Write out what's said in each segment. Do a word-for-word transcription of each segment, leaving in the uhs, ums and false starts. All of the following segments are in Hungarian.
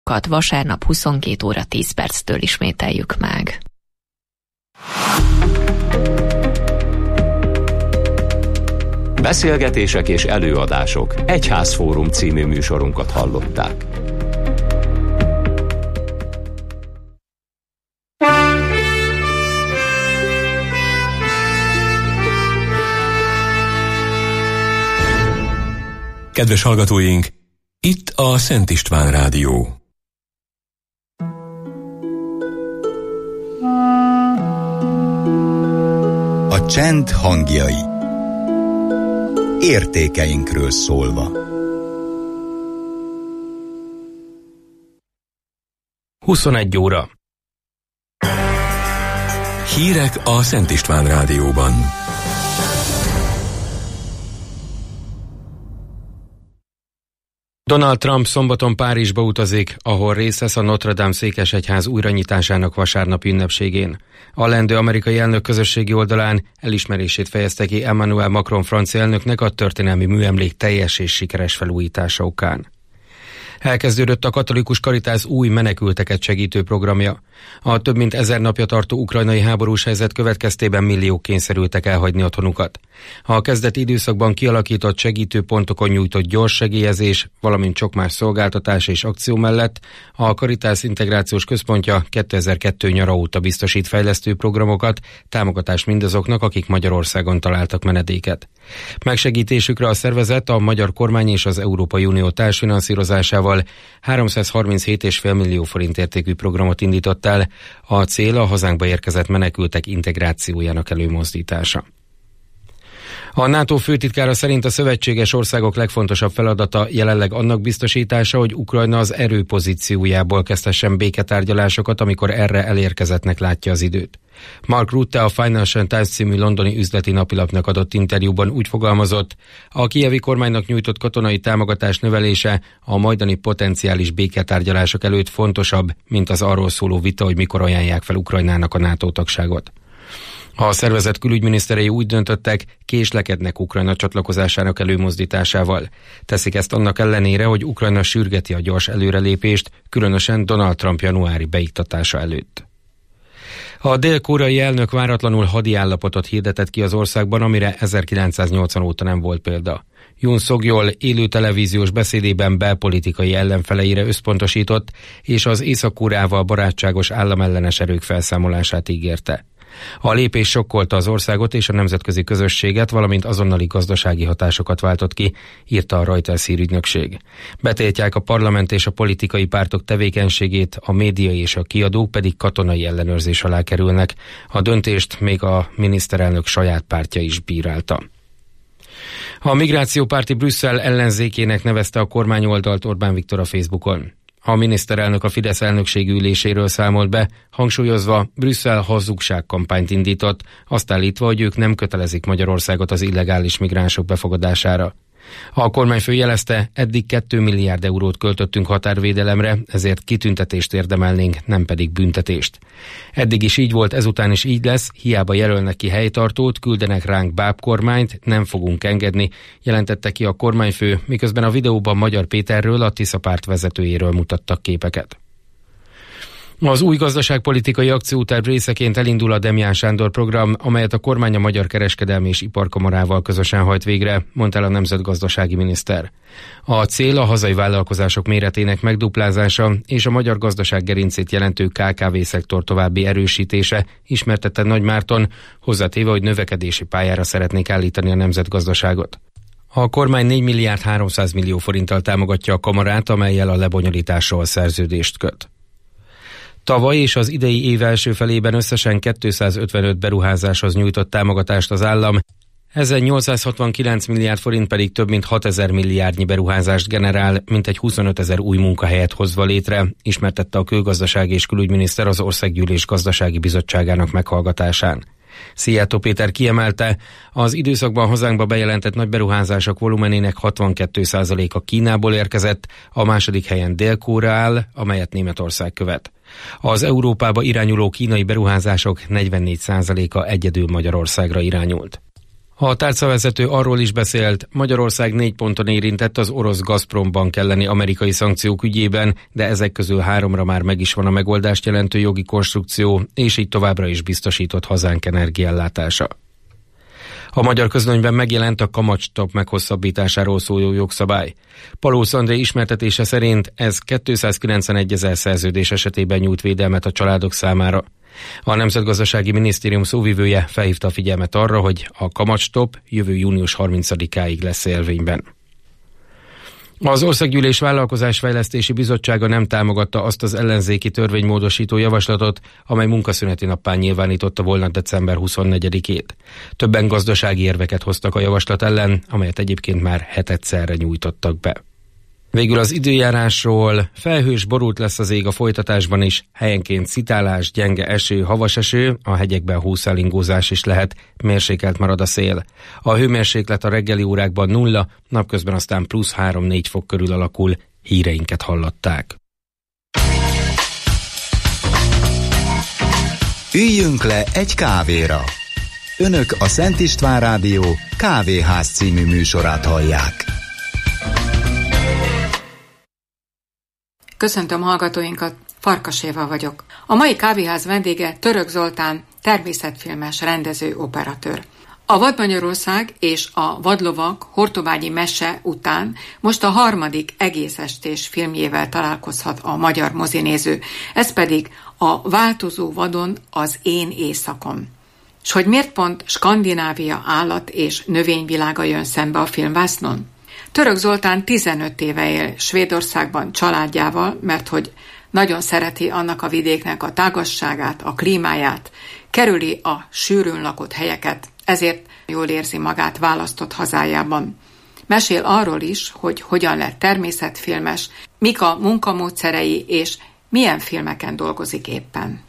híradásunkat vasárnap huszonkét óra tíz perctől ismételjük meg. Beszélgetések és előadások. Egyházfórum című műsorunkat hallották. Kedves hallgatóink, itt a Szent István Rádió. A csend hangjai. Értékeinkről szólva. huszonegy óra. Hírek a Szent István Rádióban. Donald Trump szombaton Párizsba utazik, ahol részt vesz a Notre Dame székesegyház újranyitásának vasárnapi ünnepségén. A leendő amerikai elnök közösségi oldalán elismerését fejezte ki Emmanuel Macron francia elnöknek a történelmi műemlék teljes és sikeres felújítása okán. Elkezdődött a Katolikus Karitász új menekülteket segítő programja. A több mint ezer napja tartó ukrajnai háborús helyzet következtében milliók kényszerültek elhagyni otthonukat. A kezdeti időszakban kialakított segítőpontokon nyújtott gyors segélyezés, valamint sok más szolgáltatás és akció mellett a Karitász Integrációs Központja kétezer-kettő nyara óta biztosít fejlesztő programokat, támogatást mindazoknak, akik Magyarországon találtak menedéket. Megsegítésükre a szervezet a magyar kormány és az Európai Unió társfinanszírozásával háromszázharminchét egész öt millió forint értékű programot indított el. A cél a hazánkba érkezett menekültek integrációjának előmozdítása. A NATO főtitkára szerint a szövetséges országok legfontosabb feladata jelenleg annak biztosítása, hogy Ukrajna az erőpozíciójából kezdhessen béketárgyalásokat, amikor erre elérkezettnek látja az időt. Mark Rutte a Financial Times című londoni üzleti napilapnak adott interjúban úgy fogalmazott, a kijevi kormánynak nyújtott katonai támogatás növelése a majdani potenciális béketárgyalások előtt fontosabb, mint az arról szóló vita, hogy mikor ajánlják fel Ukrajnának a NATO tagságot. A szervezet külügyminiszterei úgy döntöttek, késlekednek Ukrajna csatlakozásának előmozdításával. Teszik ezt annak ellenére, hogy Ukrajna sürgeti a gyors előrelépést, különösen Donald Trump januári beiktatása előtt. A dél-koreai elnök váratlanul hadi állapotot hirdetett ki az országban, amire ezerkilencszáznyolcvan óta nem volt példa. Yoon Suk-yeol élő televíziós beszédében belpolitikai ellenfeleire összpontosított, és az Észak-Koreával barátságos államellenes erők felszámolását ígérte. A lépés sokkolta az országot és a nemzetközi közösséget, valamint azonnali gazdasági hatásokat váltott ki, írta a Reuters hírügynökség. Betiltják a parlament és a politikai pártok tevékenységét, a média és a kiadók pedig katonai ellenőrzés alá kerülnek. A döntést még a miniszterelnök saját pártja is bírálta. A migrációpárti Brüsszel ellenzékének nevezte a kormányoldalt Orbán Viktor a Facebookon. A miniszterelnök a Fidesz elnökségi üléséről számolt be, hangsúlyozva, Brüsszel hazugságkampányt indított, azt állítva, hogy ők nem kötelezik Magyarországot az illegális migránsok befogadására. A kormányfő jelezte, eddig két milliárd eurót költöttünk határvédelemre, ezért kitüntetést érdemelnénk, nem pedig büntetést. Eddig is így volt, ezután is így lesz, hiába jelölnek ki helytartót, küldenek ránk bábkormányt, nem fogunk engedni, jelentette ki a kormányfő, miközben a videóban Magyar Péterről, a Tisza párt vezetőjéről mutattak képeket. Az új gazdaságpolitikai akcióterv részeként elindul a Demján Sándor program, amelyet a kormány a Magyar Kereskedelmi és Iparkamarával közösen hajt végre, mondta el a nemzetgazdasági miniszter. A cél a hazai vállalkozások méretének megduplázása és a magyar gazdaság gerincét jelentő ká ká vé szektor további erősítése, ismertette Nagy Márton, hozzátéve, hogy növekedési pályára szeretnék állítani a nemzetgazdaságot. A kormány négy milliárd háromszáz millió forinttal támogatja a kamarát, amellyel a lebonyolításról szerződést köt. Tavaly és az idei év első felében összesen kétszázötvenöt beruházáshoz nyújtott támogatást az állam, ezen nyolcszázhatvankilenc milliárd forint pedig több mint hatezer milliárdnyi beruházást generál, mintegy huszonötezer új munkahelyet hozva létre, ismertette a Külgazdasági és Külügyminiszter az Országgyűlés Gazdasági Bizottságának meghallgatásán. Szijjártó Péter kiemelte, az időszakban hazánkba bejelentett nagy beruházások volumenének hatvankét százaléka Kínából érkezett, a második helyen Dél-Korea áll, amelyet Németország követ. Az Európába irányuló kínai beruházások negyvennégy százaléka egyedül Magyarországra irányult. A tárcavezető arról is beszélt, Magyarország négy ponton érintett az orosz Gazprom Bank elleni amerikai szankciók ügyében, de ezek közül háromra már meg is van a megoldást jelentő jogi konstrukció, és így továbbra is biztosított hazánk energiaellátása. A magyar közlönyben megjelent a kamatstop meghosszabbításáról szóló jogszabály. Palósz André ismertetése szerint ez kétszázkilencvenegy ezer szerződés esetében nyújt védelmet a családok számára. A Nemzetgazdasági Minisztérium szóvivője felhívta a figyelmet arra, hogy a kamatstop jövő június harmincadikáig lesz érvényben. Az Országgyűlés Vállalkozásfejlesztési Bizottsága nem támogatta azt az ellenzéki törvénymódosító javaslatot, amely munkaszüneti nappán nyilvánította volna december huszonnegyedikét. Többen gazdasági érveket hoztak a javaslat ellen, amelyet egyébként már hetedszerre nyújtottak be. Végül az időjárásról: felhős, borult lesz az ég a folytatásban is, helyenként szitálás, gyenge eső, havas eső, a hegyekben hószálingózás is lehet, mérsékelt marad a szél. A hőmérséklet a reggeli órákban nulla, napközben aztán plusz három-négy fok körül alakul. Híreinket hallották. Üljünk le egy kávéra. Önök a Szent István Rádió Kávéház című műsorát hallják. Köszöntöm hallgatóinkat, Farkas Éva vagyok. A mai kávéház vendége Török Zoltán, természetfilmes rendező, operatőr. A Vad Magyarország és a Vadlovak hortobágyi mese után most a harmadik egész estés filmjével találkozhat a magyar mozinéző, ez pedig a Változó vadon, az én éjszakon. S hogy miért pont Skandinávia állat- és növényvilága jön szembe a filmvásznon? Török Zoltán tizenöt éve él Svédországban családjával, mert hogy nagyon szereti annak a vidéknek a tágasságát, a klímáját, kerüli a sűrűn lakott helyeket, ezért jól érzi magát választott hazájában. Mesél arról is, hogy hogyan lett természetfilmes, mik a munkamódszerei és milyen filmeken dolgozik éppen.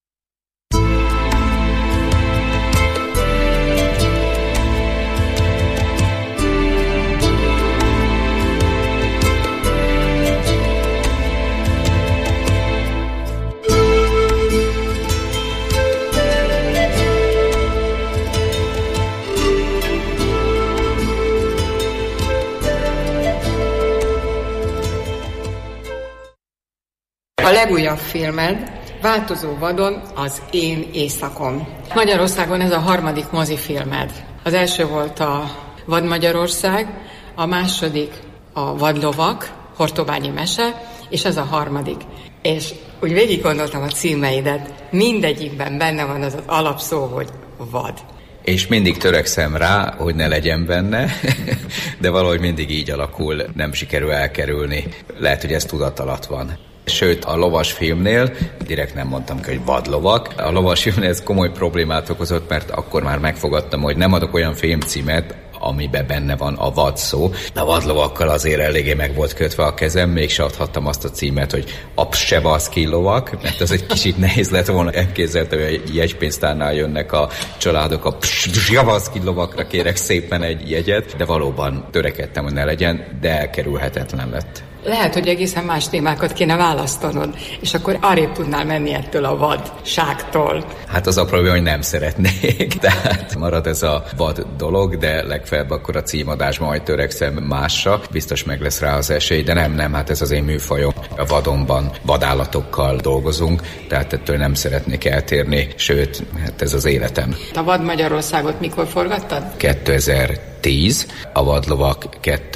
A legújabb filmed, Változó vadon, az én éjszakon. Magyarországon ez a harmadik mozifilmed. Az első volt a Vad Magyarország, a második a Vadlovak, hortobágyi mese, és ez a harmadik. És úgy végig gondoltam a címeidet, mindegyikben benne van az az alapszó, hogy vad. És mindig törekszem rá, hogy ne legyen benne, de valahogy mindig így alakul, nem sikerül elkerülni. Lehet, hogy ez tudat alatt van. Sőt, a lovas filmnél, direkt nem mondtam ki, hogy vadlovak, a lovas filmnél ez komoly problémát okozott, mert akkor már megfogadtam, hogy nem adok olyan filmcímet, amiben benne van a vad szó. A vadlovakkal azért eléggé meg volt kötve a kezem, mégse adhattam azt a címet, hogy a psevaszki lovak, mert ez egy kicsit nehéz lett volna. Elképzeltem, hogy egy jegypénztárnál jönnek a családok, a psevaszki lovakra kérek szépen egy jegyet, de valóban törekedtem, hogy ne legyen, de elkerülhetetlen lett. Lehet, hogy egészen más témákat kéne választanod, és akkor arrébb tudnál menni ettől a vadságtól. Hát az a probléma, hogy nem szeretnék, tehát marad ez a vad dolog, de legfeljebb akkor a címadásban majd törekszem másra, biztos meg lesz rá az esély, de nem, nem, hát ez az én műfajom. A vadonban vadállatokkal dolgozunk, tehát ettől nem szeretnék eltérni, sőt, hát ez az életem. A Vad Magyarországot mikor forgattad? kétezer-tíz, a Vadlovak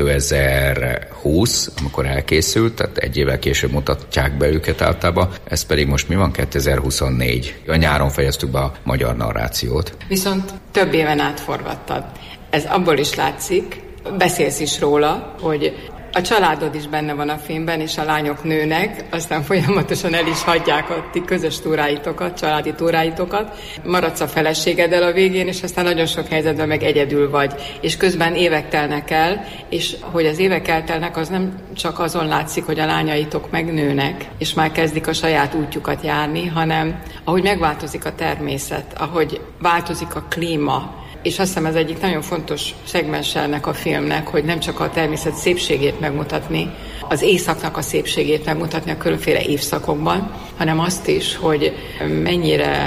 kétezer-húsz, amikor elkészült, tehát egy évvel később mutatják be őket általában, ez pedig most mi van? kétezer-huszonnégy. A nyáron fejeztük be a magyar narrációt. Viszont több éven át forgattad. Ez abból is látszik, beszélsz is róla, hogy a családod is benne van a filmben, és a lányok nőnek, aztán folyamatosan el is hagyják a ti közös túráitokat, családi túráitokat. Maradsz a feleségeddel a végén, és aztán nagyon sok helyzetben meg egyedül vagy. És közben évek telnek el, és hogy az évek eltelnek, az nem csak azon látszik, hogy a lányaitok megnőnek, és már kezdik a saját útjukat járni, hanem ahogy megváltozik a természet, ahogy változik a klíma. És azt hiszem ez egyik nagyon fontos szegmens ennek a filmnek, hogy nem csak a természet szépségét megmutatni, az éjszaknak a szépségét megmutatni a különféle évszakokban, hanem azt is, hogy mennyire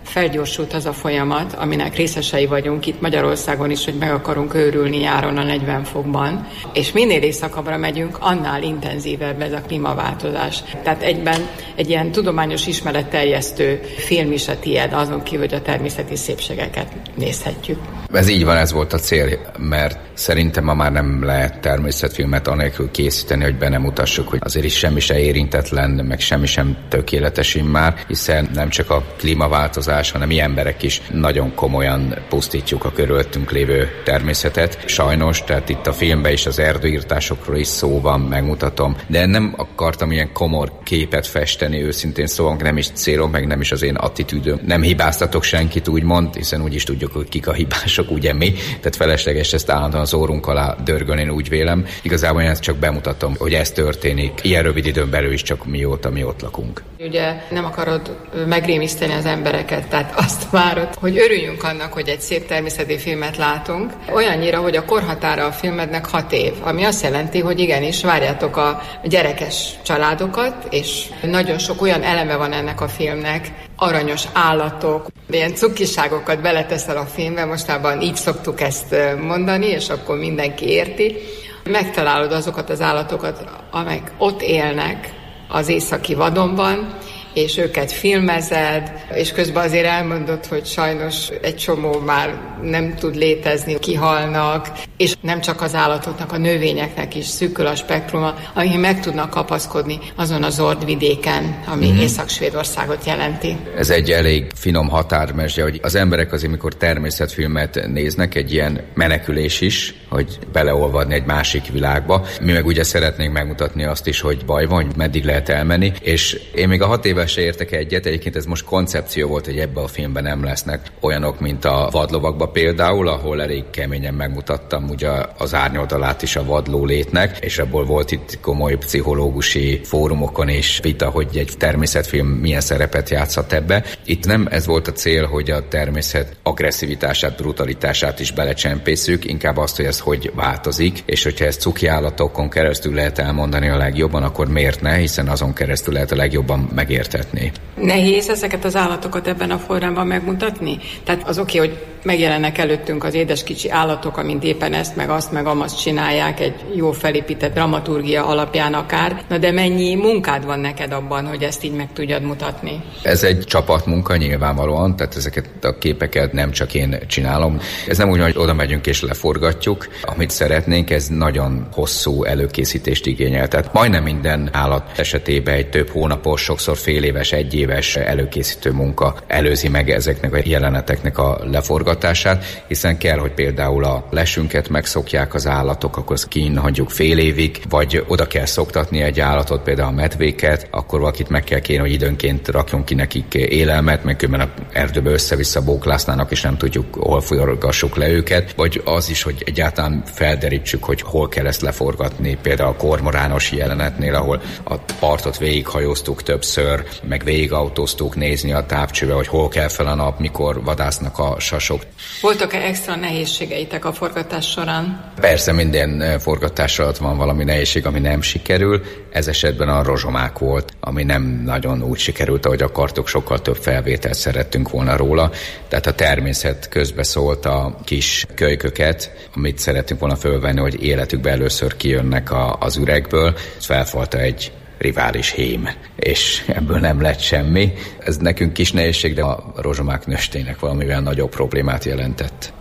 felgyorsult az a folyamat, aminek részesei vagyunk itt Magyarországon is, hogy meg akarunk őrülni nyáron a negyven fokban, és minél északabbra megyünk, annál intenzívebb ez a klímaváltozás. Tehát egyben egy ilyen tudományos ismeretterjesztő film is a tiéd, azon kívül, hogy a természeti szépségeket nézhetjük. Ez így van, ez volt a cél, mert szerintem ma már nem lehet természetfilmet anélkül készíteni, hogy be nem mutassuk, hogy azért is semmi se érintetlen, meg semmi sem tökéletes immár, hiszen nem csak a klímaváltozás, hanem mi emberek is nagyon komolyan pusztítjuk a körülöttünk lévő természetet. Sajnos, tehát itt a filmben is az erdőirtásokról is szó van, megmutatom, de nem akartam ilyen komor képet festeni, őszintén szóval nem is célom, meg nem is az én attitűdöm. Nem hibáztatok senkit, úgymond, hiszen úgy is tudjuk, hogy kik a hibások, ugye mi, tehát felesleges ezt állandóan az órunk alá dörgölni, én úgy vélem. Igazából én ezt csak bemutatom, hogy ez történik ilyen rövid időn belül is, csak mióta mi ott lakunk. Ugye nem akarod megrémiszteni az embereket, tehát azt várod, hogy örüljünk annak, hogy egy szép természeti filmet látunk, olyannyira, hogy a korhatára a filmednek hat év, ami azt jelenti, hogy igenis várjátok a gyerekes családokat, és nagyon sok olyan eleme van ennek a filmnek, aranyos állatok, ilyen cukiságokat beleteszel a filmbe, mostában így szoktuk ezt mondani, és akkor mindenki érti. Megtalálod azokat az állatokat, amelyek ott élnek az északi vadonban, és őket filmezed, és közben azért elmondod, hogy sajnos egy csomó már nem tud létezni, kihalnak, és nem csak az állatoknak, a növényeknek is szűkül a spektruma, amik meg tudnak kapaszkodni azon az ordvidéken, ami mm-hmm. Észak-Svédországot jelenti. Ez egy elég finom határmesdje, hogy az emberek azért, mikor természetfilmet néznek, egy ilyen menekülés is, hogy beleolvadni egy másik világba. Mi meg ugye szeretnénk megmutatni azt is, hogy baj van, hogy meddig lehet elmenni, és én még a hat éves se értek egyet, egyébként ez most koncepció volt, hogy ebben a filmben nem lesznek olyanok, mint a vadlovakba például, ahol elég keményen megmutattam ugye az árnyoldalát is a vadló létnek, és abból volt itt komoly pszichológusi fórumokon is vita, hogy egy természetfilm milyen szerepet játszhat ebbe. Itt nem ez volt a cél, hogy a természet agresszivitását, brutalitását is belecsempészük, inkább azt, hogy ez hogy változik, és hogyha ezt cuki állatokon keresztül lehet elmondani a legjobban, akkor miért ne, hiszen azon keresztül lehet a legjobban megértetni. Nehéz ezeket az állatokat ebben a formában megmutatni? Tehát az oké, hogy megjelennek előttünk az édes kicsi állatok, amint éppen ezt, meg azt, meg amazt csinálják egy jó felépített dramaturgia alapján akár, na de mennyi munkád van neked abban, hogy ezt így meg tudjad mutatni? Ez egy csapatmunka nyilvánvalóan, tehát ezeket a képeket nem csak én csinálom. Ez nem úgy, hogy oda megyünk és leforgatjuk, amit szeretnénk, ez nagyon hosszú előkészítést igényel. Tehát majdnem minden állat esetében egy több hónapos, sokszor fél éves, egy éves előkészítő munka előzi meg ezeknek a jeleneteknek a leforgatását, hiszen kell, hogy például a lesünket megszokják az állatok, akkor azt kín hagyjuk fél évig, vagy oda kell szoktatni egy állatot, például a medvéket, akkor valakit meg kell kérni, hogy időnként rakjon ki nekik élelmet, meg különben a erdőbe össze-vissza bóklásznának, és nem tudjuk, hol forgassuk le őket, vagy az is, hogy egyáltalán felderítsük, hogy hol kell ezt leforgatni, például a kormorános jelenetnél, ahol a partot végighajóztuk többször, meg végigautóztuk nézni a távcsőbe, hogy hol kell fel a nap, mikor vadásznak a sasok. Voltak-e extra nehézségeitek a forgatás során? Persze minden forgatás alatt van valami nehézség, ami nem sikerül. Ez esetben a rozsomák volt, ami nem nagyon úgy sikerült, ahogy akartuk, sokkal több felvételt szerettünk volna róla. Tehát a természet közbeszólt a kis kölyköket, amit szeretünk volna fölvenni, hogy életükbe először kijönnek a, az üregből. Ez felfalta egy rivális hím, és ebből nem lett semmi. Ez nekünk kis nehézség, de a rozsomák nőstének valamivel nagyobb problémát jelentett.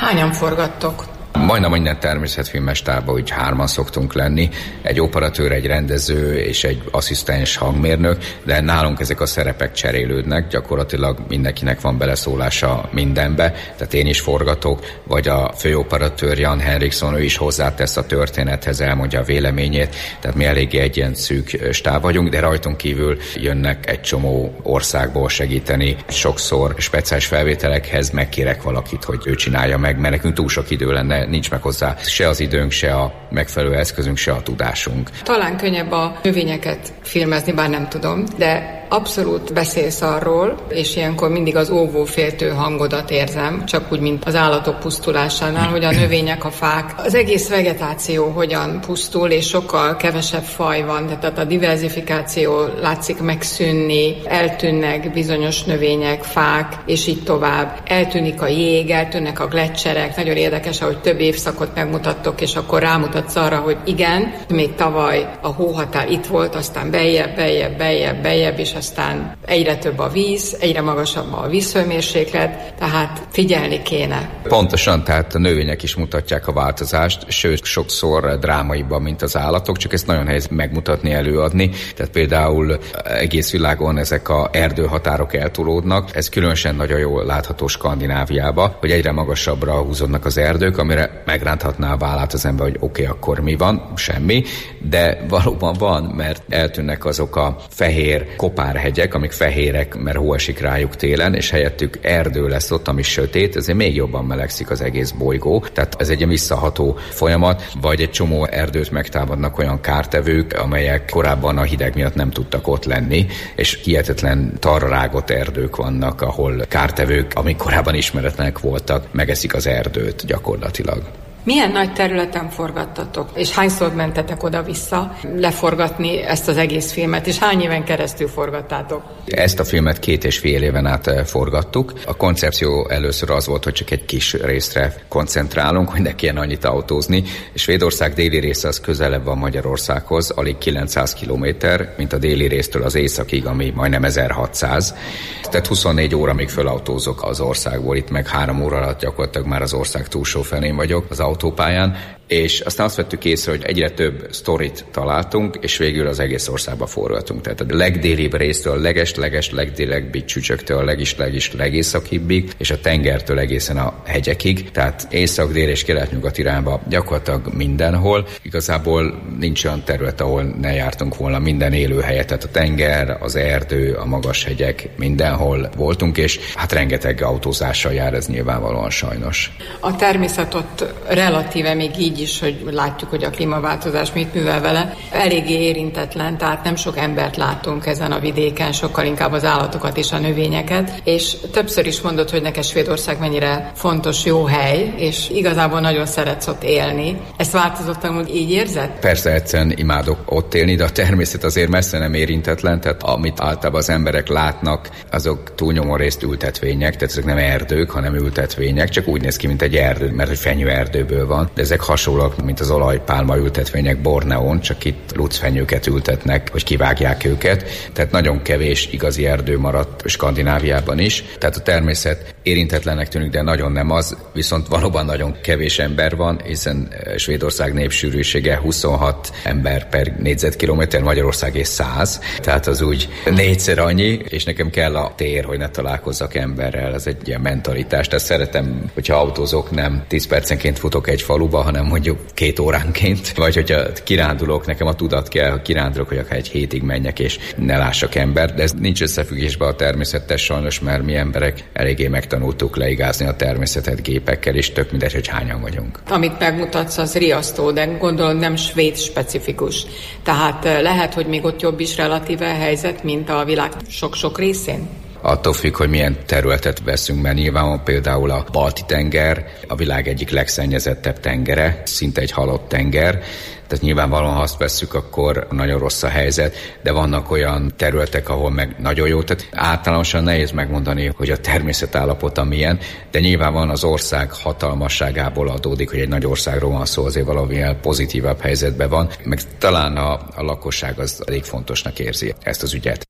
Hányan forgattok? Majdnem minden természetfilmes tárban úgy hárman szoktunk lenni, egy operatőr, egy rendező és egy asszisztens hangmérnök, de nálunk ezek a szerepek cserélődnek, gyakorlatilag mindenkinek van beleszólása mindenbe, tehát én is forgatok, vagy a főoperatőr Jan Henriksson, ő is hozzátesz a történethez, elmondja a véleményét, tehát mi eléggé egy ilyen szűk stáb vagyunk, de rajtunk kívül jönnek egy csomó országból segíteni, sokszor speciális felvételekhez megkérek valakit, hogy ő csinálja meg, mert nekünk túl sok idő lenne, nincs meg hozzá se az időnk, se a megfelelő eszközünk, se a tudásunk. Talán könnyebb a növényeket filmezni, bár nem tudom, de abszolút beszélsz arról, és ilyenkor mindig az óvóféltő hangodat érzem, csak úgy, mint az állatok pusztulásánál, hogy a növények, a fák, az egész vegetáció hogyan pusztul, és sokkal kevesebb faj van, tehát a diverzifikáció látszik megszűnni, eltűnnek bizonyos növények, fák, és így tovább. Eltűnik a jég, eltűnnek a gleccserek, nagyon érdekes, ahogy több évszakot megmutattok, és akkor rámutatsz arra, hogy igen, még tavaly a hóhatár itt volt, aztán beljebb, beljebb, beljebb, beljebb, és aztán egyre több a víz, egyre magasabb a vízhőmérséklet, tehát figyelni kéne. Pontosan, tehát a növények is mutatják a változást, sőt, sokszor drámaiban, mint az állatok, csak ezt nagyon nehéz megmutatni, előadni. Tehát például egész világon ezek a erdőhatárok eltolódnak, ez különösen nagyon jól látható Skandináviába, hogy egyre magasabbra húzódnak az erdők, amire megránthatná a vállát az ember, hogy oké, okay, akkor mi van? Semmi, de valóban van, mert eltűnnek azok a fehér kopárhegyek, amik fehérek, mert hó esik rájuk télen, és helyettük erdő lesz ott, ami sötét, ezért még jobban melegszik az egész bolygó. Tehát ez egy visszaható folyamat, vagy egy csomó erdőt megtámadnak olyan kártevők, amelyek korábban a hideg miatt nem tudtak ott lenni, és hihetetlen tarra rágott erdők vannak, ahol kártevők, amik korábban ismeretlenek voltak, megeszik az erdőt gyakorlatilag. Milyen nagy területen forgattatok, és hányszor mentetek oda-vissza leforgatni ezt az egész filmet, és hány éven keresztül forgattátok? Ezt a filmet két és fél éven át forgattuk. A koncepció először az volt, hogy csak egy kis részre koncentrálunk, hogy ne kelljen annyit autózni, és Svédország déli része az közelebb van Magyarországhoz, alig kilencszáz kilométer, mint a déli résztől az északig, ami majdnem ezerhatszáz. Tehát huszonnégy óra még fölautózok az országból, itt meg három óra alatt gyakorlatilag már az ország túlsó felén vagyok az autópályán, és aztán azt vettük észre, hogy egyre több sztorit találtunk, és végül az egész országba forgatunk. Tehát a legdélibb résztől, a leges-leges legdélebbig csücsöktől, a legis-legis legészakibbig, és a tengertől egészen a hegyekig, tehát észak, dél és kelet-nyugat irányba gyakorlatilag mindenhol. Igazából nincs olyan terület, ahol ne jártunk volna, minden élőhelyet, tehát a tenger, az erdő, a magas hegyek, mindenhol voltunk, és hát rengeteg autózással jár ez nyilvánvalóan sajnos. A természet ott relatíve még így is, hogy látjuk, hogy a klímaváltozás mit művel vele, eléggé érintetlen, tehát nem sok embert látunk ezen a vidéken, sokkal inkább az állatokat és a növényeket, és többször is mondod, hogy neked Svédország mennyire fontos, jó hely, és igazából nagyon szeretsz ott élni. Ezt változottan úgy így érzed? Persze, egyszerűen imádok ott élni, de a természet azért messze nem érintetlen, tehát amit általában az emberek látnak, azok túlnyomó részt ültetvények, tehát ezek nem erdők, hanem ültetvények, csak úgy néz ki, mint egy erdő, mert hogy fenyőerdőből van, de ezek hasonlóak, mint az olajpálma ültetvények Borneón, csak itt lucfenyőket ültetnek, hogy kivágják őket, tehát nagyon kevés igazi erdő maradt Skandináviában is, tehát a természet érintetlennek tűnik, de nagyon nem az, viszont valóban nagyon kevés ember van, hiszen Svédország népsűrűsége huszonhat ember per négyzetkilométer, Magyarország és száz, tehát az úgy négyszer annyi, és nekem kell a tér, hogy ne találkozzak emberrel, ez egy ilyen mentalitás, tehát szeretem, hogyha autózok, nem tíz percenként futok egy faluba, hanem mondjuk két óránként, vagy hogyha kirándulok, nekem a tudat kell, ha kirándulok, hogy akár egy hétig menjek, és ne lássak ember, de ez nincs összefüggésben a természettel sajnos, mert mi emberek eléggé megtanultuk leigázni a természetet gépekkel, és tök mindegy, hogy hányan vagyunk. Amit megmutatsz, az riasztó, de gondolom nem svéd specifikus. Tehát lehet, hogy még ott jobb is relatíve a helyzet, mint a világ sok-sok részén? Attól függ, hogy milyen területet veszünk, mert nyilván van például a Balti-tenger, a világ egyik legszennyezettebb tengere, szinte egy halott tenger, tehát nyilvánvalóan, ha azt vesszük, akkor nagyon rossz a helyzet, de vannak olyan területek, ahol meg nagyon jó, tehát általánosan nehéz megmondani, hogy a természet állapota milyen, de nyilván van az ország hatalmasságából adódik, hogy egy nagy országról van szó, azért valamilyen pozitívabb helyzetben van, meg talán a, a lakosság az elég fontosnak érzi ezt az ügyet.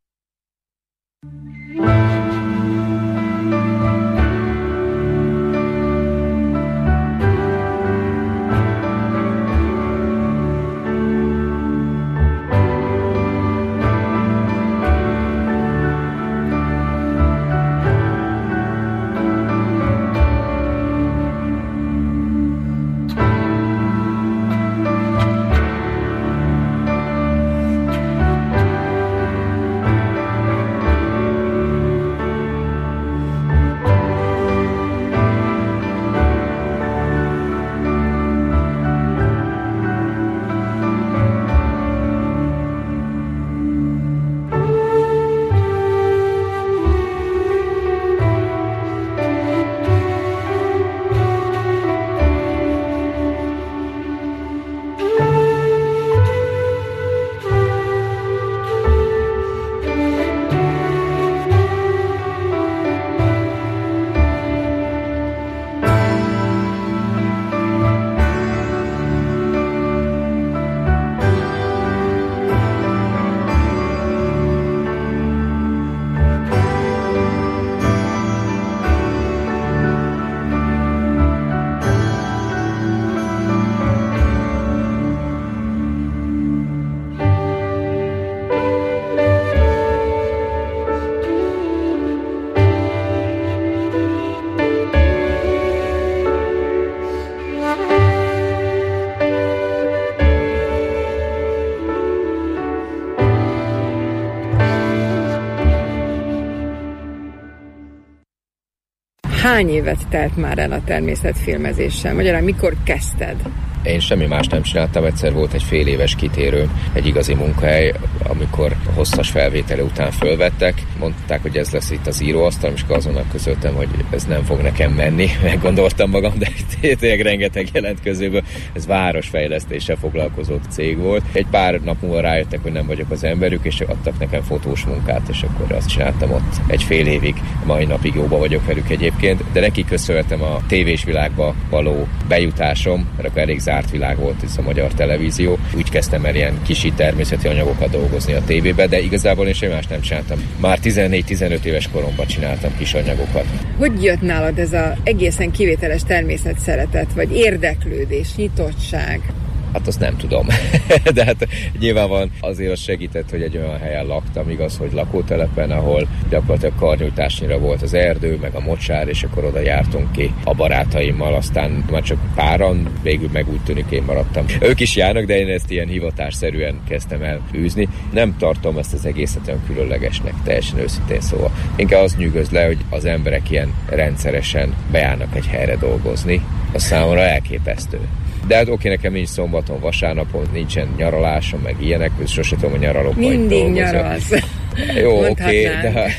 Hány évet telt már el a természetfilmezéssel? Magyarán mikor kezdted? Én semmi más nem csináltam, egyszer volt egy fél éves kitérőm, egy igazi munkahely, amikor hosszas felvétele után fölvettek, mondták, hogy ez lesz itt az íróasztal, és azonnal közöltem, hogy ez nem fog nekem menni, meggondoltam magam, de tényleg rengeteg jelentkezőből, ez városfejlesztéssel foglalkozó cég volt. Egy pár nap múlva rájöttek, hogy nem vagyok az emberük, és adtak nekem fotós munkát, és akkor azt csináltam ott egy fél évig, mai napig jóba vagyok velük egyébként, de neki köszönhetem a tévés világba való bejutásom, mert akkor elég zárt világ volt ez a magyar televízió. Úgy kezdtem el ilyen kisi természeti anyagokat dolgozni a tévébe, de igazából én semmi más nem csináltam. Már tizennégy-tizenöt éves koromban csináltam kis anyagokat. Hogy jött nálad ez az egészen kivételes természetszeretet, vagy érdeklődés, nyitottság? Hát azt nem tudom. De hát nyilvánvalóan azért az segített, hogy egy olyan helyen laktam, igaz, hogy lakótelepen, ahol gyakorlatilag karnyújtásnyira volt az erdő, meg a mocsár, és akkor oda jártunk ki a barátaimmal, aztán már csak páran, végül meg úgy tűnik én maradtam. Ők is járnak, de én ezt ilyen hivatásszerűen kezdtem el űzni. Nem tartom ezt az egészet olyan különlegesnek, teljesen őszintén szóval. Inkább az nyűgöz le, hogy az emberek ilyen rendszeresen bejárnak egy helyre dolgozni. Az számomra elképesztő. De hát oké, nekem nincs szombaton, vasárnapon, nincsen nyaralásom, meg ilyenek, és sose tudom, hogy nyaralok, vagy mindig dolgozom. nyaralsz. Jó, oké, de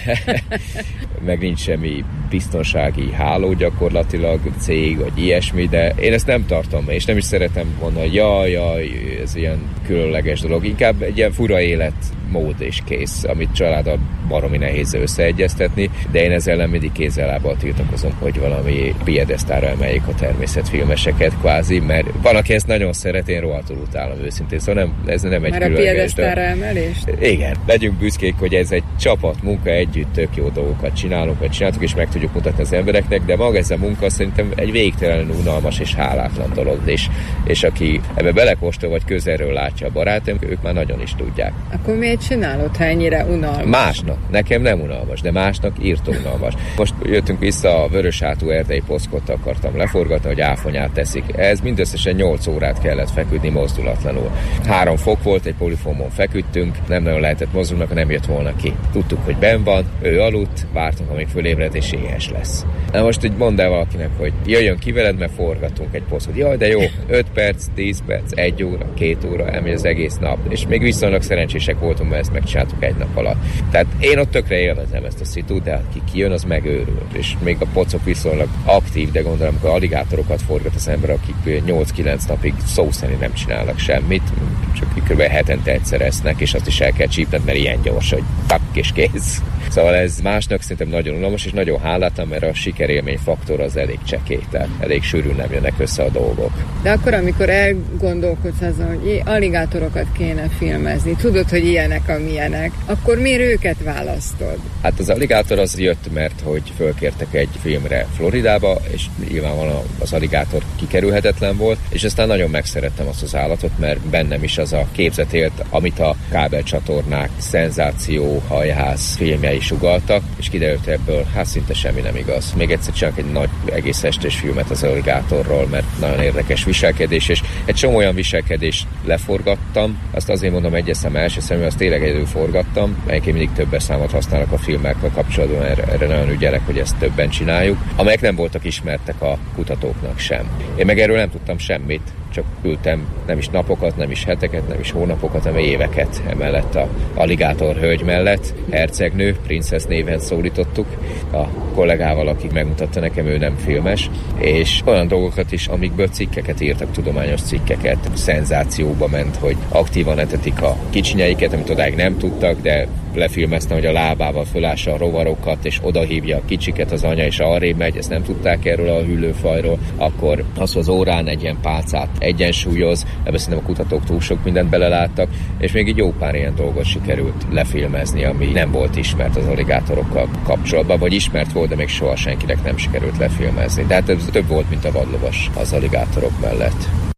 meg nincs semmi biztonsági háló gyakorlatilag, cég, vagy ilyesmi, de én ezt nem tartom, és nem is szeretem mondani, hogy jaj, jaj, ez ilyen különleges dolog. Inkább egy ilyen fura életmód és kész, amit családdal baromi nehéz összeegyeztetni, de én ezzel nem mindig kézzel-lábbal tiltakozom, hogy valami piedesztára emeljék a természetfilmeseket kvázi, mert van, aki ezt nagyon szeret, én rohadtul utálom őszintén, szóval nem, ez nem egy már különleges. Már a piedesztára emelést? Igen, legyünk büszkék, hogy ez egy csapat munka, együtt tök jó dolgokat csinálunk, vagy csináltuk, és meg tudjuk mutatni az embereknek, de maga ez a munka szerintem egy végtelenül unalmas és hálátlan dolog, és, és aki ebbe belekóstol, vagy közelről látja a barátom, ők már nagyon is tudják. Akkor miért csinálod, ha ennyire unalmas? Másnak, nekem nem unalmas, de másnak írtó unalmas. Most jöttünk vissza, a vöröshátú erdei poszkot akartam leforgatni, hogy áfonyát teszik. Ez mindösszesen nyolc órát kellett feküdni mozdulatlanul. Három fok volt, egy polifómon feküdtünk, nem nagyon lehetett mozdulni, ha nem jött volna ki. Tudtuk, hogy benn van, ő aludt, vártunk, amíg fölébred, és éhes lesz. Na most így mondd el valakinek, hogy jöjjön ki veled, mert forgatunk egy posztot. Jaj, de jó, öt perc, tíz perc, egy óra, két óra, elmegy az egész nap. És még viszonylag szerencsések voltunk, mert ezt megcsináltuk egy nap alatt. Tehát én ott tökre élvezem ezt a szitút, de aki kijön, az megőrül. És még a pocok viszonylag aktív, de gondolom, amikor aligátorokat forgat az ember, akik nyolc-kilenc napig szó szerint nem csinálnak semmit, csak kb. Hetente egyszer esznek, és azt is el kell csípned, mert ilyen gyors, hogy tak és kész. Szóval ez másnak szerintem nagyon unalmas, és nagyon hálátlan, mert a sikerélmény faktor az elég csekély, tehát elég sűrűn nem jönnek össze a dolgok. De akkor, amikor elgondolkodsz azon, hogy aligátorokat kéne filmezni, tudod, hogy ilyenek, amilyenek, akkor miért őket választod? Hát az aligátor az jött, mert hogy fölkértek egy filmre Floridába, és nyilvánvalóan az aligátor kikerülhetetlen volt, és aztán nagyon megszerettem azt az állatot, mert bennem is az a képzet élt, amit a kábelcsatornák, szenzáció, hajház filmjei sugalltak, és kiderült ebből, hát szinte semmi nem igaz. Még egyszer csinálok egy nagy egész estés filmet az aligátorról, mert nagyon érdekes viselkedés, és egy csomó olyan viselkedést leforgattam, azt azért mondom egyes szem első szemű, azt tényleg egyedül forgattam, mert én mindig többes számot használok a filmekkel kapcsolatban, erre, erre nagyon ügyelek, hogy ezt többen csináljuk, amelyek nem voltak ismertek a kutatóknak sem. Én meg erről nem tudtam semmit, csak ültem nem is napokat, nem is heteket, nem is hónapokat, hanem éveket emellett a aligátor hölgy mellett. Hercegnő, princesz néven szólítottuk a kollégával, aki megmutatta nekem, ő nem filmes, és olyan dolgokat is, amikből cikkeket írtak, tudományos cikkeket. Szenzációba ment, hogy aktívan etetik a kicsinyeiket, amit odáig nem tudtak, de lefilmeztem, hogy a lábával fölássa a rovarokat, és odahívja a kicsiket az anya, és arrébb megy, ezt nem tudták erről a hüllőfajról, akkor az, az órán egy ilyen pálcát egyensúlyoz, ebbe szerintem a kutatók túl sok mindent beleláttak, és még így jó pár ilyen dolgot sikerült lefilmezni, ami nem volt ismert az aligátorokkal kapcsolatban, vagy ismert volt, de még soha senkinek nem sikerült lefilmezni. De hát ez több volt, mint a vadlovas az aligátorok mellett.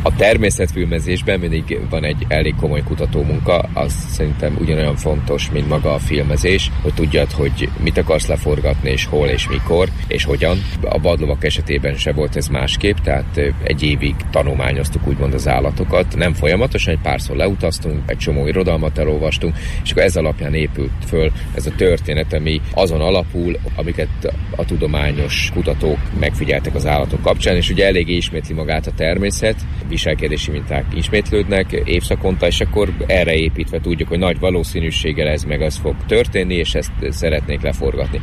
A természetfilmezésben mindig van egy elég komoly kutatómunka, az szerintem ugyanolyan fontos, mint maga a filmezés, hogy tudjad, hogy mit akarsz leforgatni, és hol, és mikor, és hogyan. A vadlovak esetében se volt ez másképp, tehát egy évig tanulmányoztuk úgymond az állatokat. Nem folyamatosan, egy párszor leutaztunk, egy csomó irodalmat elolvastunk, és akkor ez alapján épült föl ez a történet, ami azon alapul, amiket a tudományos kutatók megfigyeltek az állatok kapcsán, és ugye eléggé ismétli magát a természet, viselkedési minták ismétlődnek évszakonta, és akkor erre építve tudjuk, hogy nagy valószínűséggel ez meg az fog történni, és ezt szeretnék leforgatni.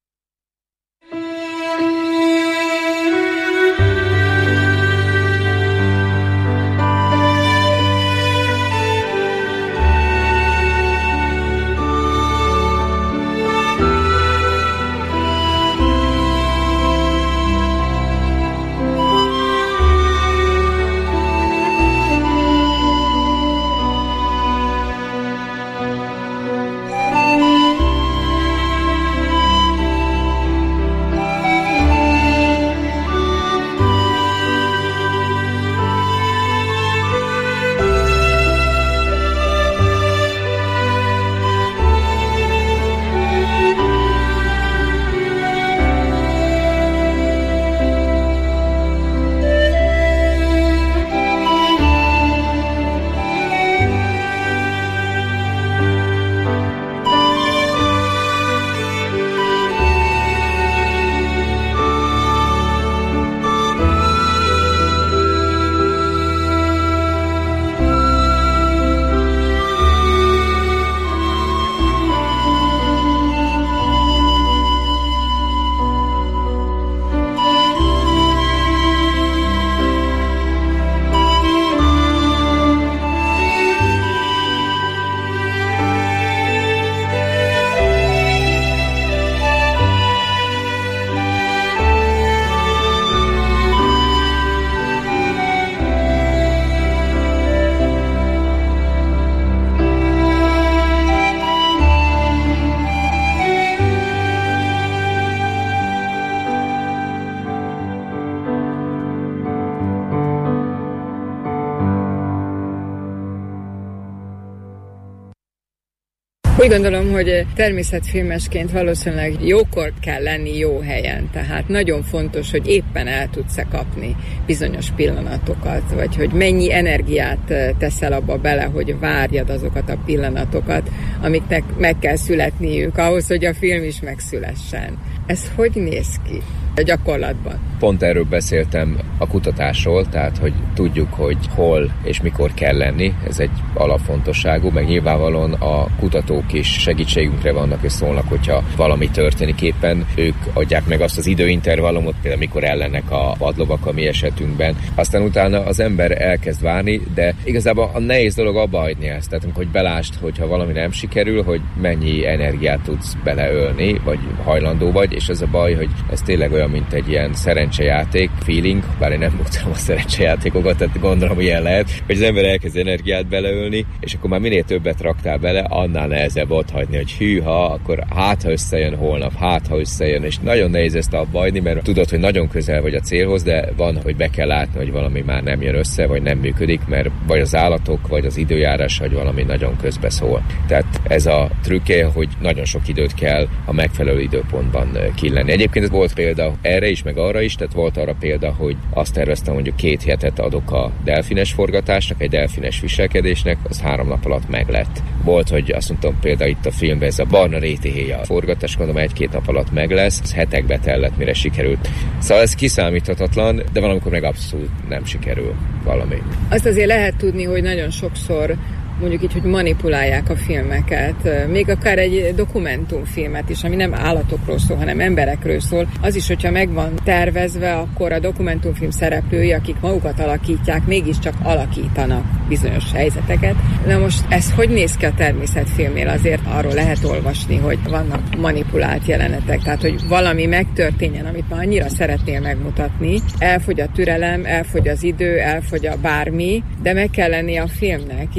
Úgy gondolom, hogy természetfilmesként valószínűleg jókor kell lenni jó helyen, tehát nagyon fontos, hogy éppen el tudsz-e kapni bizonyos pillanatokat, vagy hogy mennyi energiát teszel abba bele, hogy várjad azokat a pillanatokat, amiknek meg kell születniük ahhoz, hogy a film is megszülessen. Ez hogy néz ki a gyakorlatban? Pont erről beszéltem a kutatásról, tehát hogy tudjuk, hogy hol és mikor kell lenni, ez egy alapfontosságú, meg nyilvánvalóan a kutatók is segítségünkre vannak és szólnak, hogyha valami történik éppen, ők adják meg azt az időintervallumot, például mikor ellennek a vadlovak a mi esetünkben. Aztán utána az ember elkezd várni, de igazából a nehéz dolog abba hagyni ezt, tehát hogy belásd, hogyha valami nem sikerül, hogy mennyi energiát tudsz beleölni, vagy hajlandó vagy, és ez a baj, hogy ez tényleg olyan, mint egy ilyen szerencsejáték, feeling, bár én nem mutattam a szerencsejátékokat, tehát gondolom, hogy ilyen lehet, hogy az ember elkezd energiát beleölni, és akkor már minél többet raktál bele, annál nehezebb ott hagyni, hogy hűha, akkor hát, ha összejön holnap, hát, ha összejön, és nagyon nehéz ezt abba hagyni, mert tudod, hogy nagyon közel vagy a célhoz, de van, hogy be kell látni, hogy valami már nem jön össze, vagy nem működik, mert vagy az állatok, vagy az időjárás, vagy valami nagyon közbeszól. Tehát ez a trükkje, hogy nagyon sok időt kell a megfelelő időpontban killenni. Egyébként ez volt példa erre is, meg arra is, tehát volt arra példa, hogy azt terveztem, mondjuk két hetet adok a delfines forgatásnak, egy delfines viselkedésnek, az három nap alatt meglett. Volt, hogy azt mondtam, például itt a filmben ez a barna rétihéja forgatás, gondolom egy-két nap alatt meg lesz, ez hetekbe tellett, mire sikerült. Szóval ez kiszámíthatatlan, de valamikor meg abszolút nem sikerül valami. Azt azért lehet tudni, hogy nagyon sokszor mondjuk így, hogy manipulálják a filmeket, még akár egy dokumentumfilmet is, ami nem állatokról szól, hanem emberekről szól. Az is, hogyha meg van tervezve, akkor a dokumentumfilm szereplői, akik magukat alakítják, mégiscsak alakítanak bizonyos helyzeteket. Na most ez hogy néz ki a természetfilmnél? Azért arról lehet olvasni, hogy vannak manipulált jelenetek, tehát hogy valami megtörténjen, amit már annyira szeretnél megmutatni. Elfogy a türelem, elfogy az idő, elfogy a bármi, de meg kell lenni a filmnek. Ilyen esetben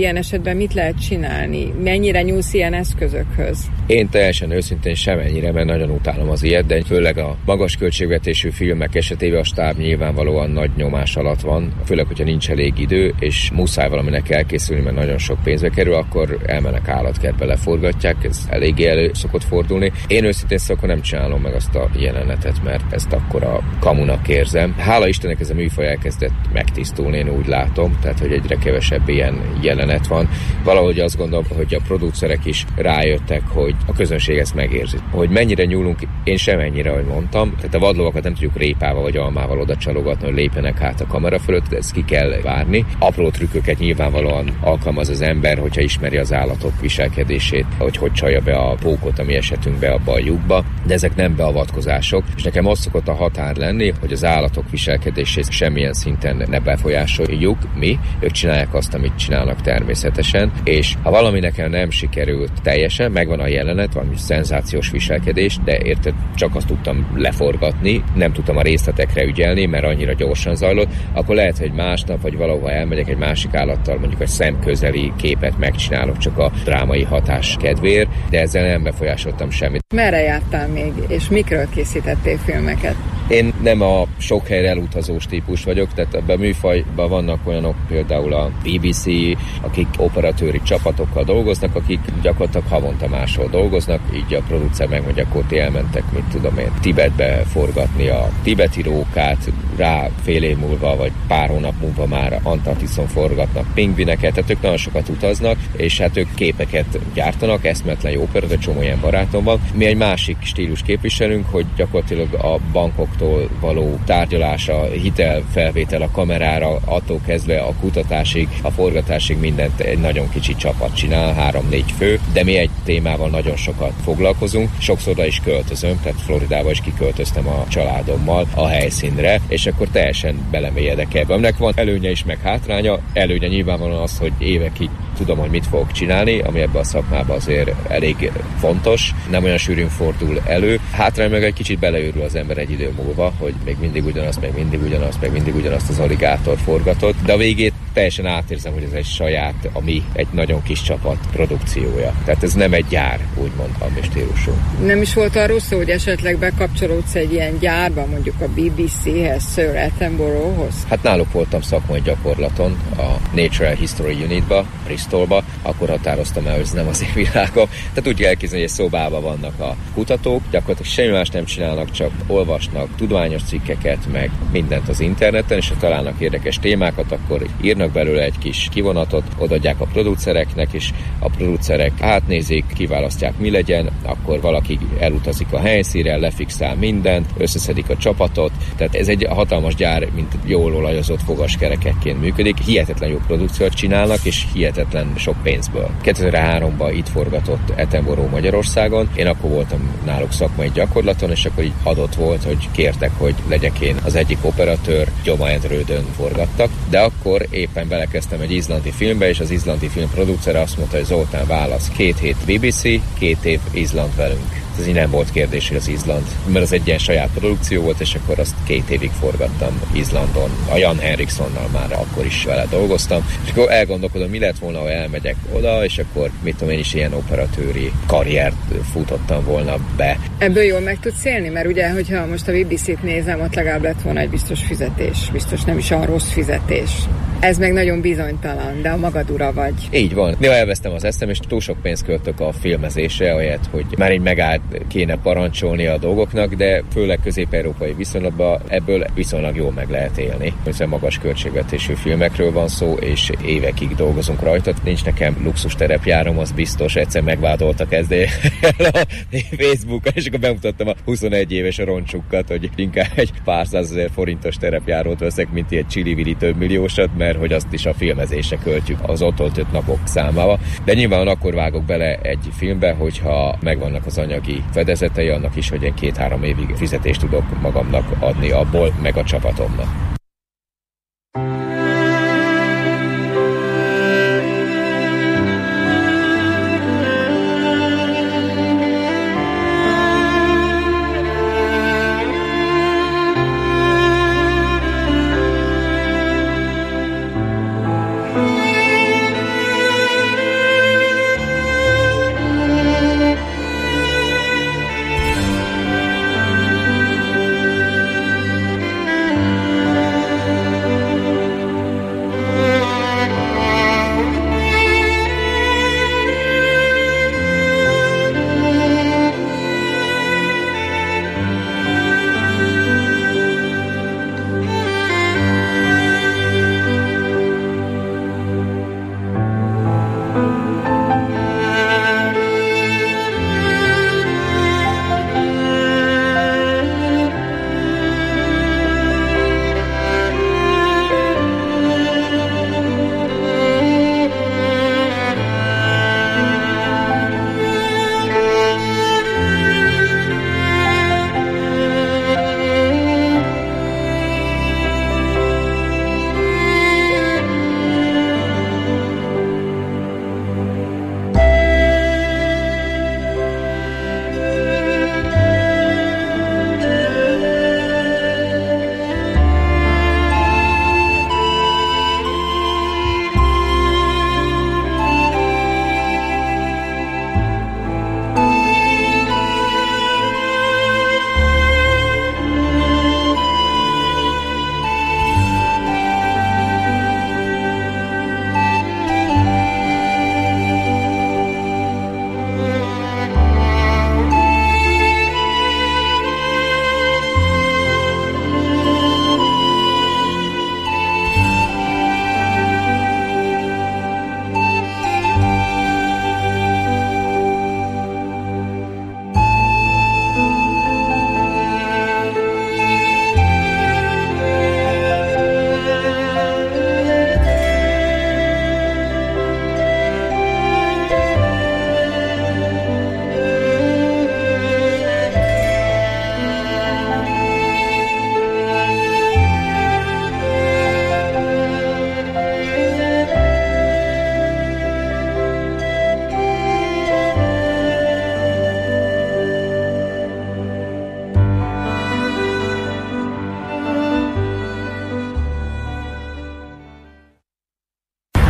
filmben mit lehet csinálni? Mennyire nyúlsz ilyen eszközökhöz? Én teljesen őszintén semennyire, mert nagyon utálom az ilyet, de főleg a magas költségvetésű filmek esetében a stáb nyilvánvalóan nagy nyomás alatt van, főleg, hogyha nincs elég idő, és muszáj valaminek elkészülni, mert nagyon sok pénzbe kerül, akkor elmennek állatkertbe, leforgatják, ez eléggé elő szokott fordulni. Én őszintén szóval nem csinálom meg azt a jelenetet, mert ezt akkor a kamunak érzem. Hála Istennek ez a műfaj elkezdett megtisztulni, én úgy látom, tehát hogy egyre kevesebb ilyen jelenet van. Valahogy azt gondolom, hogy a producerek is rájöttek, hogy a közönség ezt megérzi. Hogy mennyire nyúlunk, én semennyire, ahogy mondtam, tehát a vadlovakat nem tudjuk répával vagy almával oda csalogatni, hogy lépjenek át a kamera fölött, ezt ki kell várni. Apró trükköket nyilvánvalóan alkalmaz az ember, hogyha ismeri az állatok viselkedését, hogy hogy csalja be a pókot, ami esetünkbe abba a lyukba, de ezek nem beavatkozások, és nekem az szokott a határ lenni, hogy az állatok viselkedését semmilyen szinten ne befolyásoljuk mi, ők csinálják azt, amit csinálnak természetesen, és ha valami nekem nem sikerült teljesen, megvan a jelenet, valami szenzációs viselkedés, de érted, csak azt tudtam leforgatni, nem tudtam a részletekre ügyelni, mert annyira gyorsan zajlott, akkor lehet, hogy másnap, vagy valahova elmegyek egy másik állattal, mondjuk egy szemközeli képet megcsinálok csak a drámai hatás kedvéért, de ezzel nem befolyásoltam semmit. Merre jártál még, és mikről készítettél filmeket? Én nem a sok helyre elutazós típus vagyok, tehát ebben a műfajban vannak olyanok, például a bé bé cé, akik operatőri csapatokkal dolgoznak, akik gyakorlatilag havonta máshol dolgoznak, így a producer megmondja, akkor ti elmentek, mit tudom én, Tibetbe forgatni a tibeti rókát, rá fél év múlva, vagy pár hónap múlva már Antarktiszon forgatnak pingvineket, tehát ők nagyon sokat utaznak, és hát ők képeket gyártanak, eszmetlen jó operatőr, csomó ilyen barátom van. Mi egy másik stílus képviselünk, hogy gyakorlatilag a bankoktól való tárgyalása, hitelfelvétel a kamerára, attól kezdve a kutatásig, a forgatásig mindent egy nagyon kicsi csapat csinál, három-négy fő, de mi egy témával nagyon sokat foglalkozunk. Sokszor oda is költözöm, tehát Floridába is kiköltöztem a családommal a helyszínre, és akkor teljesen belemélyedek ebbe. Aminek van előnye is, meg hátránya. Előnye nyilvánvalóan az, hogy évekig tudom, hogy mit fogok csinálni, ami ebben a szakmában azért elég fontos, nem olyan sűrűn fordul elő. Hátrány meg egy kicsit beleőrül az ember egy idő múlva, hogy még mindig ugyanaz, meg mindig ugyanaz, meg mindig ugyanazt az aligátor forgatott, de a végét teljesen átérzem, hogy ez egy saját, ami egy nagyon kis csapat produkciója. Tehát ez nem egy gyár, úgymond a mi stílusú. Nem is volt arról szó, hogy esetleg bekapcsolódsz egy ilyen gyárba, mondjuk a bé bé céhez, Sir Attenborough-hoz? Hát náluk voltam szakmai gyakorlaton, a Natural History Unitba, Bristolba, akkor határoztam el, hogy ez nem az én világom. Tehát úgy kell elképzelni, hogy egy szobában vannak a kutatók, gyakorlatilag semmi más nem csinálnak, csak olvasnak tudományos cikkeket, meg mindent az interneten, és ha találnak érdekes témákat, akkor írnak belőle egy kis kivonatot, odaadják a producereknek, és a producerek átnézik, kiválasztják, mi legyen, akkor valaki elutazik a helyszínre, lefixál mindent, összeszedik a csapatot, tehát ez egy hatalmas gyár, mint jól olajozott fogaskerekekként működik, hihetetlen jó produkciót csinálnak, és hihetetlen sok pénzből. kétezer-háromban itt forgatott Attenborough Magyarországon, én akkor voltam náluk szakmai gyakorlaton, és akkor így adott volt, hogy kértek, hogy legyek én az egyik operatőr, Gyoma-Endrődön forgattak, de akkor éppen belekezdtem egy izlandi filmbe, és az izlandi film producere azt mondta, hogy Zoltán, válasz, két hét bé bé cé, két év Izland velünk. Ez így nem volt kérdés, hogy az Izland, mert az egy ilyen saját produkció volt, és akkor azt két évig forgattam Izlandon. A Jan Henrikssonnal már akkor is vele dolgoztam, és akkor elgondolkodom, mi lett volna, ha elmegyek oda, és akkor mit tudom én is ilyen operatőri karriert futottam volna be. Ebből jól meg tudsz élni? Mert ugye, hogyha most a bé bé cét nézem, ott legalább lett volna egy biztos fizetés. Biztos nem is a rossz fizetés. Ez meg nagyon bizonytalan, de a magad ura vagy. Így van. Néha elvesztem az eszem, és túl sok pénzt költök a filmezésre, ahelyett, hogy már így megállt kéne parancsolni a dolgoknak, de főleg közép-európai viszonylatban ebből viszonylag jól meg lehet élni. Hiszen magas költségvetésű filmekről van szó, és évekig dolgozunk rajta. Nincs nekem luxus terepjárom, az biztos, egyszer megvádoltak ezt, de a Facebookon, és akkor bemutattam a huszonegy éves roncsukat, hogy inkább egy pár százezer forintos terepjárót veszek, mint ilyen csili-vili több milliósat, mert hogy azt is a filmezésre költjük az ott töltött napok számával. De nyilván akkor vágok bele egy filmbe, hogyha megvannak az anyagi fedezetei annak is, hogy én két-három évig fizetést tudok magamnak adni abból, meg a csapatomnak.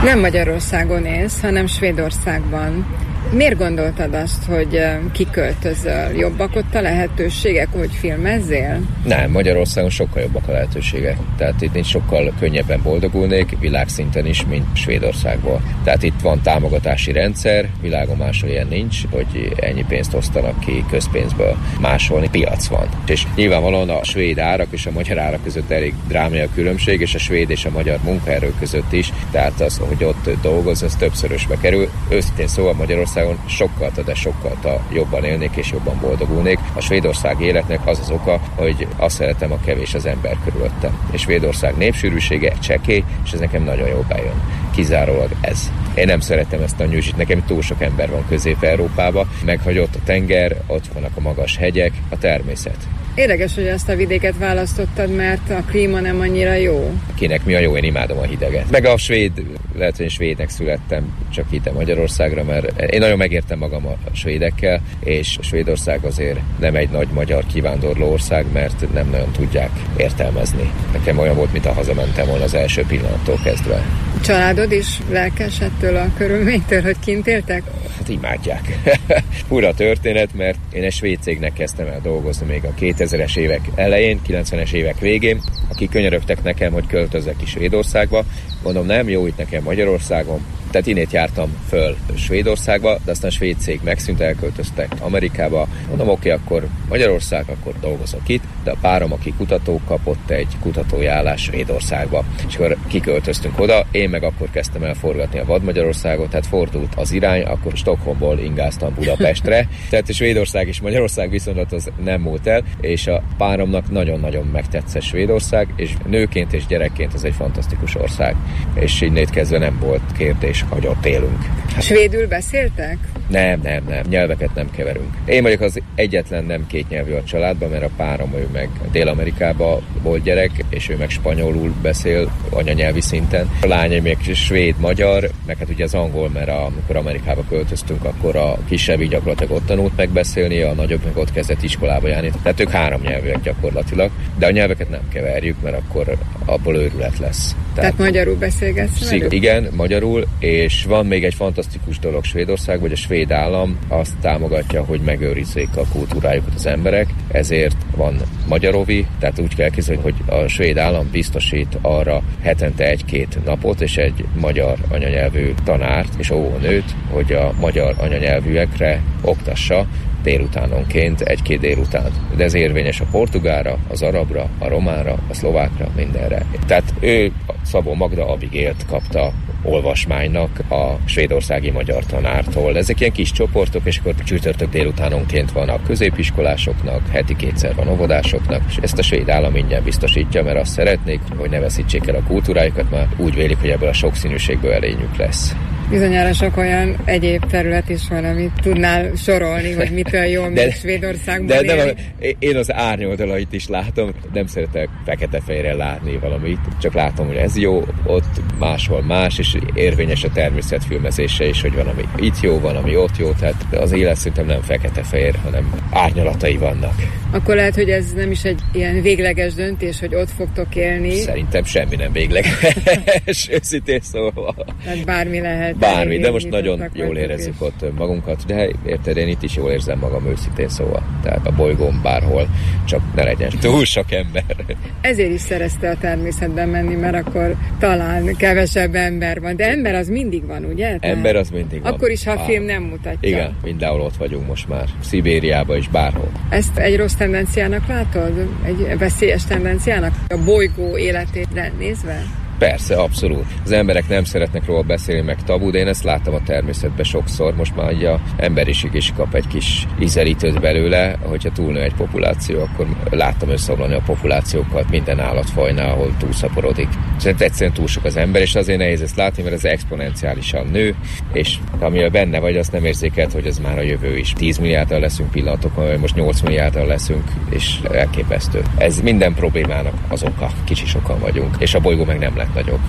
Nem Magyarországon élsz, hanem Svédországban. Miért gondoltad azt, hogy kiköltözöl? Jobbak ott a lehetőségek, hogy filmezzél? Nem, Magyarországon sokkal jobbak a lehetőségek. Tehát itt sokkal könnyebben boldogulnék, világszinten is, mint Svédországból. Tehát itt van támogatási rendszer, világon máshol ilyen nincs, hogy ennyi pénzt osztanak ki közpénzből. Máshol piac van. És nyilvánvalóan a svéd árak és a magyar árak között elég drámai a különbség, és a svéd és a magyar munkaerő között is. Tehát az, hogy ott dolgoz, az többszörösbe kerül. Őszintén szóval Magyarországon sokkal, de sokkal jobban élnék és jobban boldogulnék. A svédország életnek az az oka, hogy azt szeretem, a kevés az ember körülöttem. És Svédország népsűrűsége csekély, és ez nekem nagyon jól bejön. Kizárólag ez. Én nem szeretem ezt a nyűzsit, nekem túl sok ember van Közép-Európában, meghagyott a tenger, ott vannak a magas hegyek, a természet. Érdekes, hogy ezt a vidéket választottad, mert a klíma nem annyira jó. Kinek mi a jó, én imádom a hideget. Meg a svéd, lehet, hogy én svédnek születtem, csak ide Magyarországra, mert én nagyon megértem magam a svédekkel, és Svédország azért nem egy nagy magyar kivándorló ország, mert nem nagyon tudják értelmezni. Nekem olyan volt, mint ha hazamentem volna az első pillanattól kezdve. A családod is lelkes ettől a körülménytől, hogy kint éltek? Hát imádják. Fura történet, mert én egy svéd cégnek kezdtem el dolgozni még a kétezres évek elején, kilencvenes évek végén, akik könyörögtek nekem, hogy költözzek ki Svédországba. Mondom, nem, jó itt nekem Magyarországon. Tehát innét jártam föl Svédországba, de aztán a svéd cég megszűnt, elköltöztek Amerikába. Mondom, oké, okay, akkor Magyarország, akkor dolgozok itt, de a párom, aki kutató, kapott egy kutatói állás Svédországba. És akkor kiköltöztünk oda, én meg akkor kezdtem el forgatni a Vad Magyarországot, tehát fordult az irány, akkor Stockholmból ingáztam Budapestre. Tehát a Svédország és Magyarország viszonylat az nem múlt el, és a páromnak nagyon-nagyon megtetszett Svédország, és nőként és gyerekként az egy fantasztikus ország. És innét kezdve nem volt kérdés, hogy ott élünk. Svédül beszéltek? Nem, nem, nem. Nyelveket nem keverünk. Én vagyok az egyetlen nem kétnyelvű a családban, mert a párom, ő meg Dél-Amerikában volt gyerek, és ő meg spanyolul beszél anyanyelvi szinten. A lányai még svéd-magyar, meg hát ugye az angol, mert amikor Amerikába költöztünk, akkor a kisebb gyakorlatilag ott tanult megbeszélni, a nagyobb meg ott kezdett iskolába járni. Tehát ők három nyelvűek gyakorlatilag, de a nyelveket nem keverjük, mert akkor abból őrület lesz. Tehát, Tehát magyarul beszélgetsz velük? Igen, magyarul, és van még egy fantasztikus dolog Svédországban, hogy a svéd állam azt támogatja, hogy megőrizzék a kultúrájukat az emberek, ezért van magyarovi, tehát úgy kell képzelni, hogy a svéd állam biztosít arra hetente egy-két napot, és egy magyar anyanyelvű tanárt és óvónőt, hogy a magyar anyanyelvűekre oktassa délutánonként, egy-két délután. De ez érvényes a portugálra, az arabra, a románra, a szlovákra, mindenre. Tehát ő, Szabó Magda Abigélt kapta olvasmánynak a svédországi magyar tanártól. Ezek ilyen kis csoportok, és akkor csütörtök délutánonként van a középiskolásoknak, heti kétszer van óvodásoknak, és ezt a svéd állam ingyen biztosítja, mert azt szeretnék, hogy ne veszítsék el a kultúrájukat, már úgy vélik, hogy ebből a sokszínűségből elényük lesz. Bizonyára sok olyan egyéb terület is van, amit tudnál sorolni, hogy mitől jól még Svédországban de, de, élni. de én az árnyoldalait is látom, nem szeretek fekete-fehérre látni valamit, csak látom, hogy ez jó, ott máshol más, és érvényes a természetfilmezése is, hogy van, ami itt jó, van, ami ott jó, tehát az élet szerintem nem fekete-fehér, hanem árnyalatai vannak. Akkor lehet, hogy ez nem is egy ilyen végleges döntés, hogy ott fogtok élni. Szerintem semmi nem végleges, őszintén szóval. Tehát bármi lehet. Bármi, de most nagyon jól érezzük is ott magunkat, de érted, én itt is jól érzem magam őszintén szóval. Tehát a bolygón bárhol, csak ne legyen túl sok ember. Ezért is szerezte a természetben menni, mert akkor talán kevesebb ember van, de ember az mindig van, ugye? Ember az mindig van. Akkor is, ha a film nem mutatja. Igen, mindenhol ott vagyunk most már. Szibériában is, bárhol. Ezt egy rossz tendenciának látod? Egy veszélyes tendenciának? A bolygó életére nézve? Persze, abszolút. Az emberek nem szeretnek róla beszélni, meg tabu, de én ezt láttam a természetben sokszor. Most már ugye a emberiség is kap egy kis ízelítőt belőle, hogyha túlnő egy populáció, akkor láttam összeomlani a populációkat minden állatfajnál, ahol túlszaporodik. Szerintem egyszerűen túl sok az ember, és azért nehéz ezt látni, mert ez exponenciálisan nő, és amivel benne vagy, azt nem érzékelt, hogy ez már a jövő is. tíz milliárddal leszünk pillanatokon, vagy most nyolc milliárddal leszünk, és elképesztő. Ez minden problémának az oka. Kicsi sokan vagyunk, és a bolygó meg nem lett nagyobb.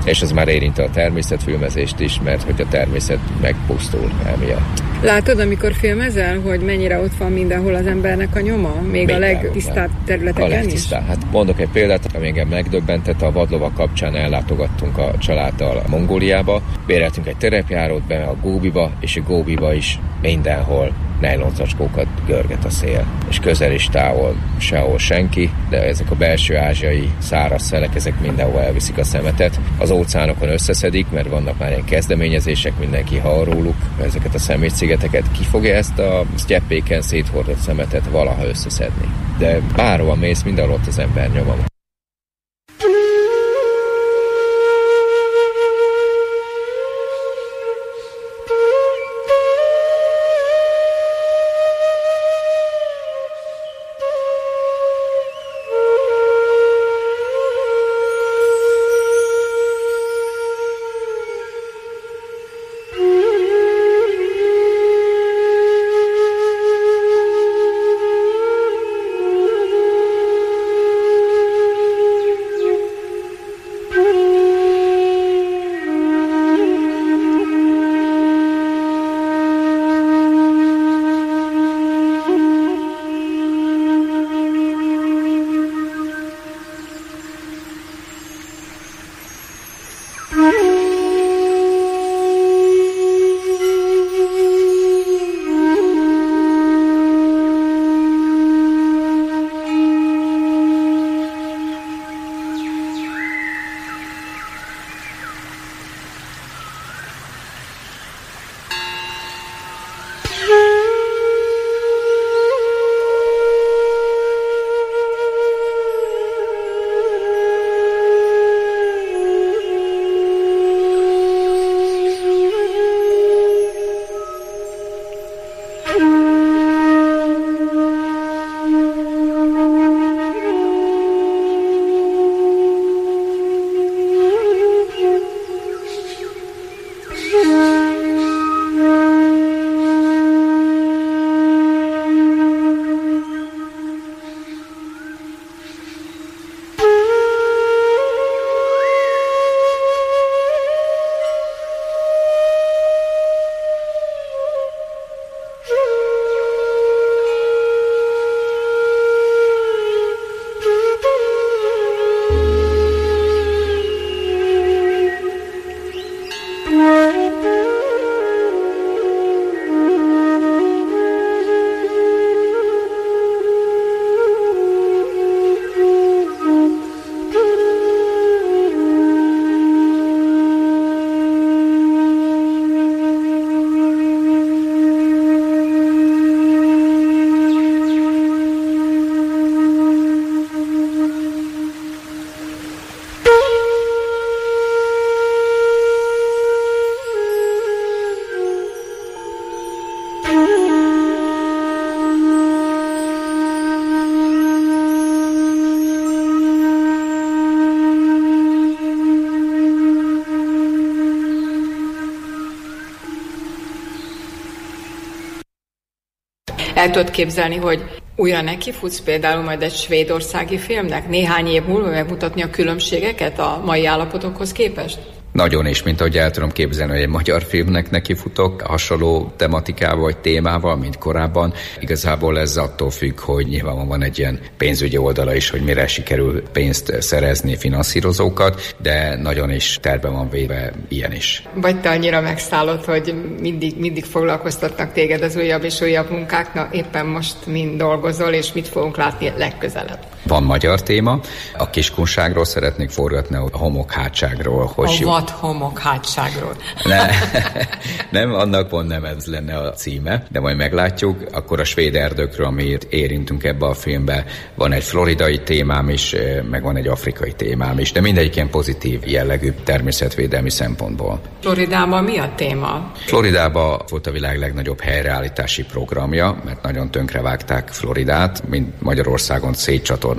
és ez már érinti a természetfilmezést is, mert hogy a természet megpusztul emiatt. Látod, amikor filmezel, hogy mennyire ott van mindenhol az embernek a nyoma? Még mindenhol, a legtisztább területeken a legtisztább. is? Hát mondok egy példát, ami engem megdöbbentett, a vadlovak kapcsán ellátogattunk a családdal Mongóliába, béreltünk egy terepjárót be a Góbiba, és a Góbiba is mindenhol nejlonzacskókat görget a szél. És közel és távol sehol senki, de ezek a belső ázsiai száraz szelek, ezek mindenhol elviszik a szemetet. Az óceánokon összeszedik, mert vannak már ilyen kezdeményezések, mindenki hall róluk, ezeket a szemétszigeteket. Ki fogja ezt a sztyeppéken széthordott szemetet valaha összeszedni? De bárhova mész, mindenhol ott az ember nyoma. El tudod képzelni, hogy újra nekifutsz például majd egy svédországi filmnek? Néhány év múlva megmutatni a különbségeket a mai állapotokhoz képest? Nagyon is, mint ahogy el tudom képzelni, hogy egy magyar filmnek nekifutok, hasonló tematikával vagy témával, mint korábban. Igazából ez attól függ, hogy nyilván van egy ilyen pénzügyi oldala is, hogy mire sikerül pénzt szerezni, finanszírozókat, de nagyon is terve van véve ilyen is. Vagy te annyira megszállod, hogy mindig, mindig foglalkoztatnak téged az újabb és újabb munkák, na éppen most mind dolgozol, és mit fogunk látni legközelebb? Van magyar téma, a kiskunságról szeretnék forgatni, a homokhátságról. Hogy a vad homokhátságról. Ne, nem, annak pont nem ez lenne a címe, de majd meglátjuk. Akkor a svéd erdőkről, amit érintünk ebbe a filmbe, van egy floridai témám is, meg van egy afrikai témám is, de mindegyik ilyen pozitív jellegű természetvédelmi szempontból. Floridában mi a téma? Floridában volt a világ legnagyobb helyreállítási programja, mert nagyon tönkrevágták Floridát, mint Magyarországon szétcsatornázták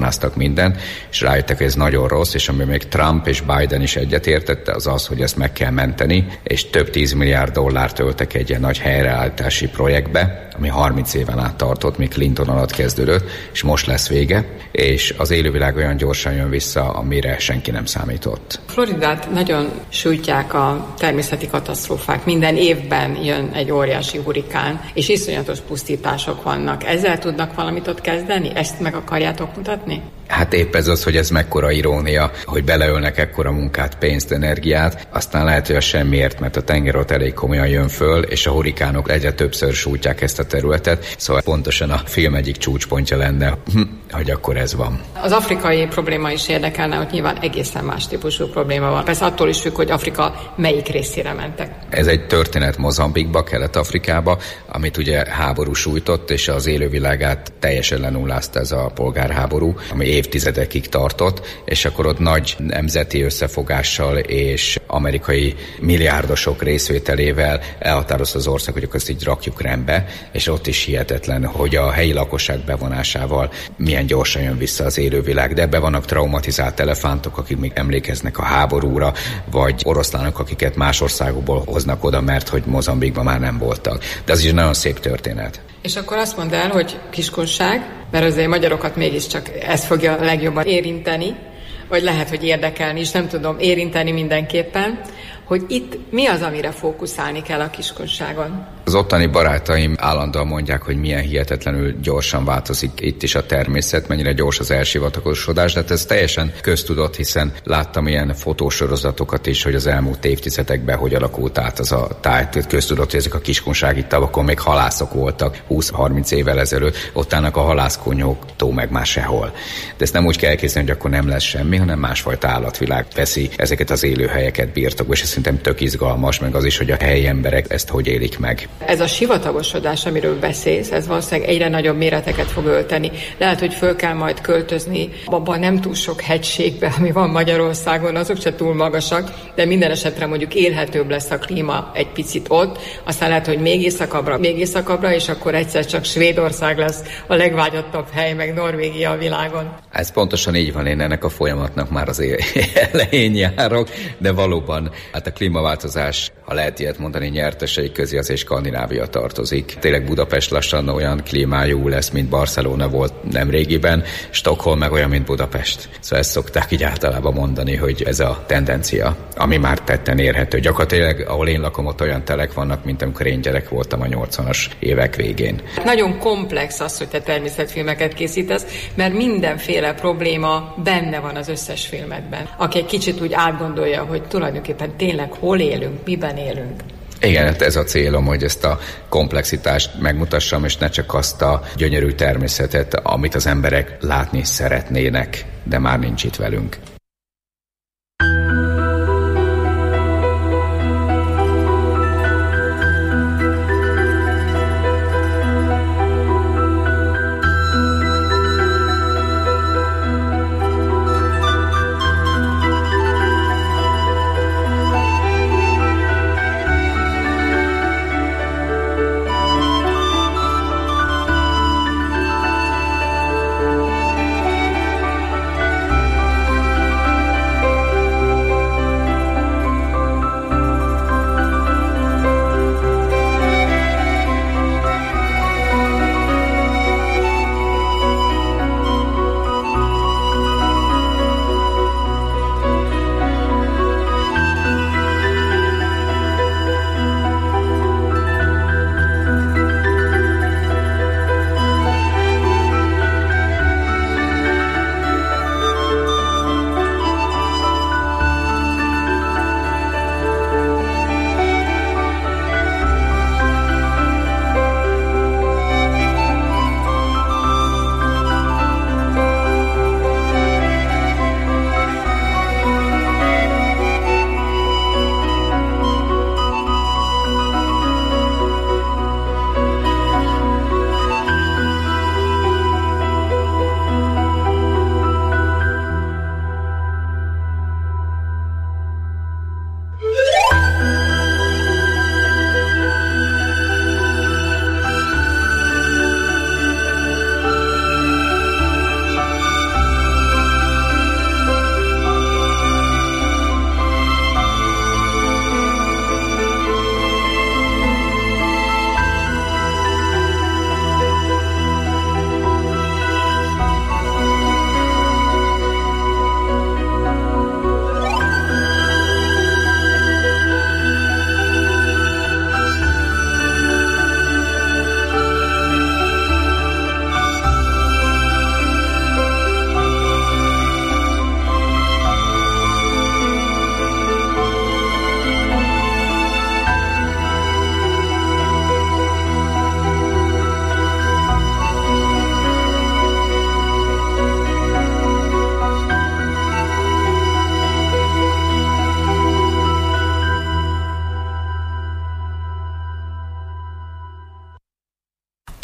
csatornáztak mindent, és rájöttek, hogy ez nagyon rossz, és ami még Trump és Biden is egyetértette, az az, hogy ezt meg kell menteni, és több tíz milliárd dollárt öltek egy ilyen nagy helyreállítási projektbe, ami harminc éven át tartott, még Clinton alatt kezdődött, és most lesz vége, és az élővilág olyan gyorsan jön vissza, amire senki nem számított. Floridát nagyon sújtják a természeti katasztrófák. Minden évben jön egy óriási hurikán, és iszonyatos pusztítások vannak. Ezzel tudnak valamit ott kezdeni? Ezt meg akarjátok mutatni? Hát épp ez az, hogy ez mekkora irónia, hogy beleölnek ekkora munkát, pénzt, energiát, aztán lehet, hogy a semmiért, mert a tenger ott elég komolyan jön föl, és a hurikánok egyre többször sújtják ezt a területet, szóval pontosan a film egyik csúcspontja lenne, hogy akkor ez van. Az afrikai probléma is érdekelne, hogy nyilván egészen más típusú probléma van. Persze attól is függ, hogy Afrika melyik részére mentek. Ez egy történet Mozambikba, Kelet-Afrikába, amit ugye háború sújtott, és az élővilágát teljesen lenullázta ez a polgárháború, ami évtizedekig tartott, és akkor ott nagy nemzeti összefogással és amerikai milliárdosok részvételével elhatározta az ország, hogy akkor ezt így rakjuk rendbe, és ott is hihetetlen, hogy a helyi lakosság bevonásával milyen gyorsan jön vissza az élővilág, de ebbe vannak traumatizált elefántok, akik még emlékeznek a háborúra, vagy oroszlánok, akiket más országokból hoznak oda, mert hogy Mozambikban már nem voltak. De az is nagyon szép történet. És akkor azt mondd el, hogy kiskunság, mert azért magyarokat mégiscsak ez fogja legjobban érinteni, vagy lehet, hogy érdekelni is, nem tudom, érinteni mindenképpen, hogy itt mi az, amire fókuszálni kell a kiskunságon? Az ottani barátaim állandóan mondják, hogy milyen hihetetlenül gyorsan változik itt is a természet, mennyire gyors az elsivatagosodás, de hát ez teljesen köztudott, hiszen láttam ilyen fotósorozatokat is, hogy az elmúlt évtizedekben hogy alakult át az a táj. Köztudott, hogy ezek a kiskunsági tavakon még halászok voltak húsz-harminc évvel ezelőtt, ott állnak a halászkonyhók, tó meg már sehol. De ezt nem úgy kell elképzelni, hogy akkor nem lesz semmi, hanem másfajta állatvilág veszi ezeket az élőhelyeket birtokba, és ez szerintem tök izgalmas, meg az is, hogy a helyi emberek ezt hogy élik meg. Ez a sivatagosodás, amiről beszélsz, ez valószínűleg egyre nagyobb méreteket fog ölteni. Lehet, hogy föl kell majd költözni abban nem túl sok hegységbe, ami van Magyarországon, azok se túl magasak, de minden esetre mondjuk élhetőbb lesz a klíma egy picit ott, aztán lehet, hogy még északabbra, még északabbra, és akkor egyszer csak Svédország lesz a legvágyottabb hely, meg Norvégia a világon. Ez pontosan így van, én ennek a folyamatnak már az elején járok, de valóban hát a klímaváltozás, ha lehet ilyet mondani, nyertesei közé azért Skandinávia tartozik. Tényleg Budapest lassan olyan klímájú lesz, mint Barcelona volt nemrégiben, Stockholm meg olyan, mint Budapest. Szóval ezt szokták így általában mondani, hogy ez a tendencia, ami már tetten érhető. Gyakorlatilag, ahol én lakom, ott olyan telek vannak, mint amikor én gyerek voltam a nyolcvanas évek végén. Nagyon komplex az, hogy te természetfilmeket készítesz, mert mindenféle probléma benne van az összes filmedben. Aki egy kicsit úgy átgondolja, hogy tulajdonképpen tényleg hol élünk, miben élünk. Igen, hát ez a célom, hogy ezt a komplexitást megmutassam, és ne csak azt a gyönyörű természetet, amit az emberek látni szeretnének, de már nincs itt velünk.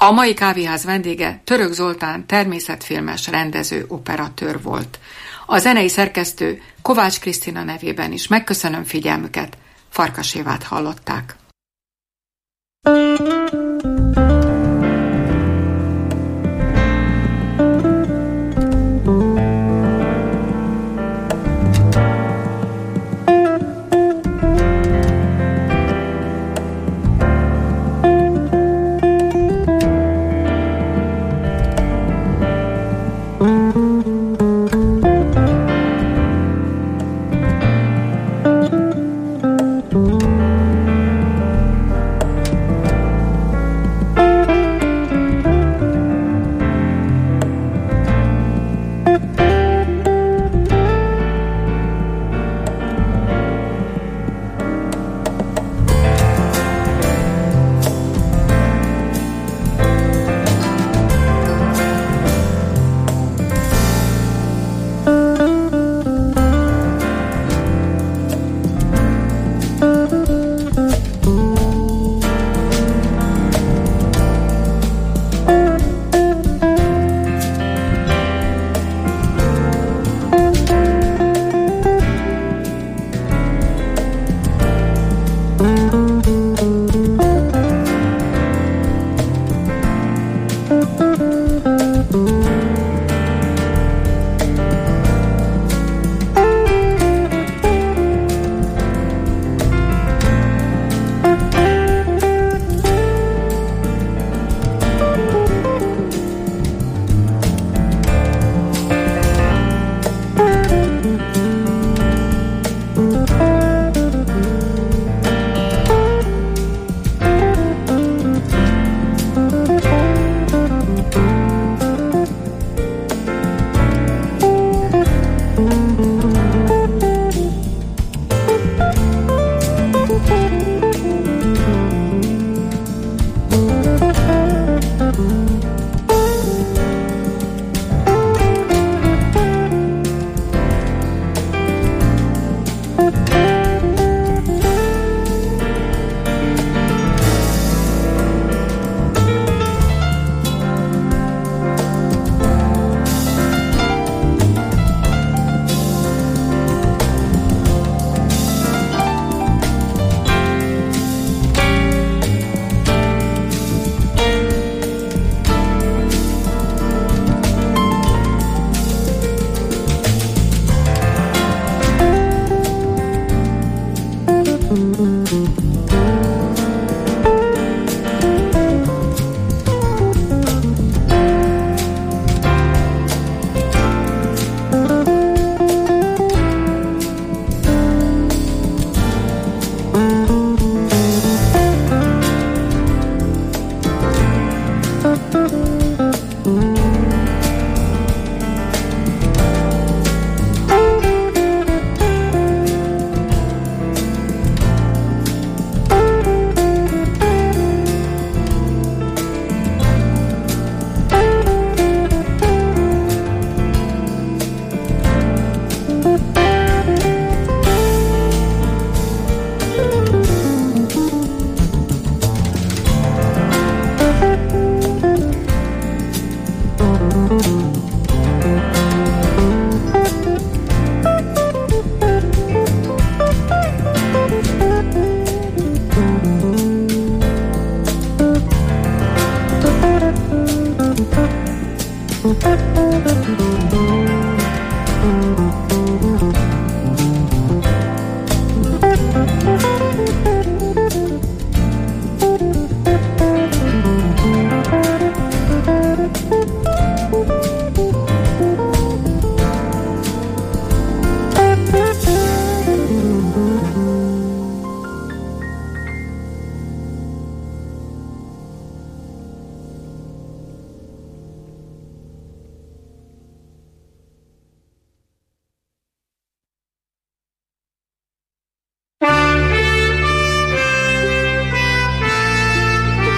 A mai kávéház vendége Török Zoltán természetfilmes rendező, operatőr volt. A zenei szerkesztő Kovács Krisztina nevében is megköszönöm figyelmüket, Farkas Évát hallották.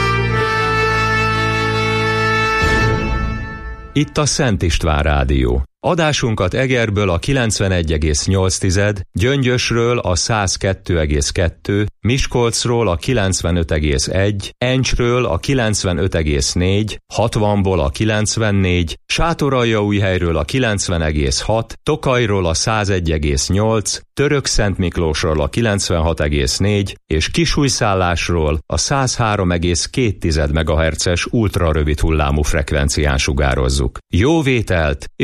Itt a Szent István Rádió. Adásunkat Egerből a kilencvenegy egész nyolc, Gyöngyösről a száz kettő egész kettő, Miskolcról a kilencvenöt egész egy, Encsről a kilencvenöt egész négy, hatvanból a kilencvennégy, Sátoraljaújhelyről a kilencven egész hat, Tokajról a száz egy egész nyolc, Törökszentmiklósról a kilencvenhat egész négy és Kisújszállásról a száz három egész két megahertzes ultrarövid hullámú frekvencián sugározzuk. Jó vételt!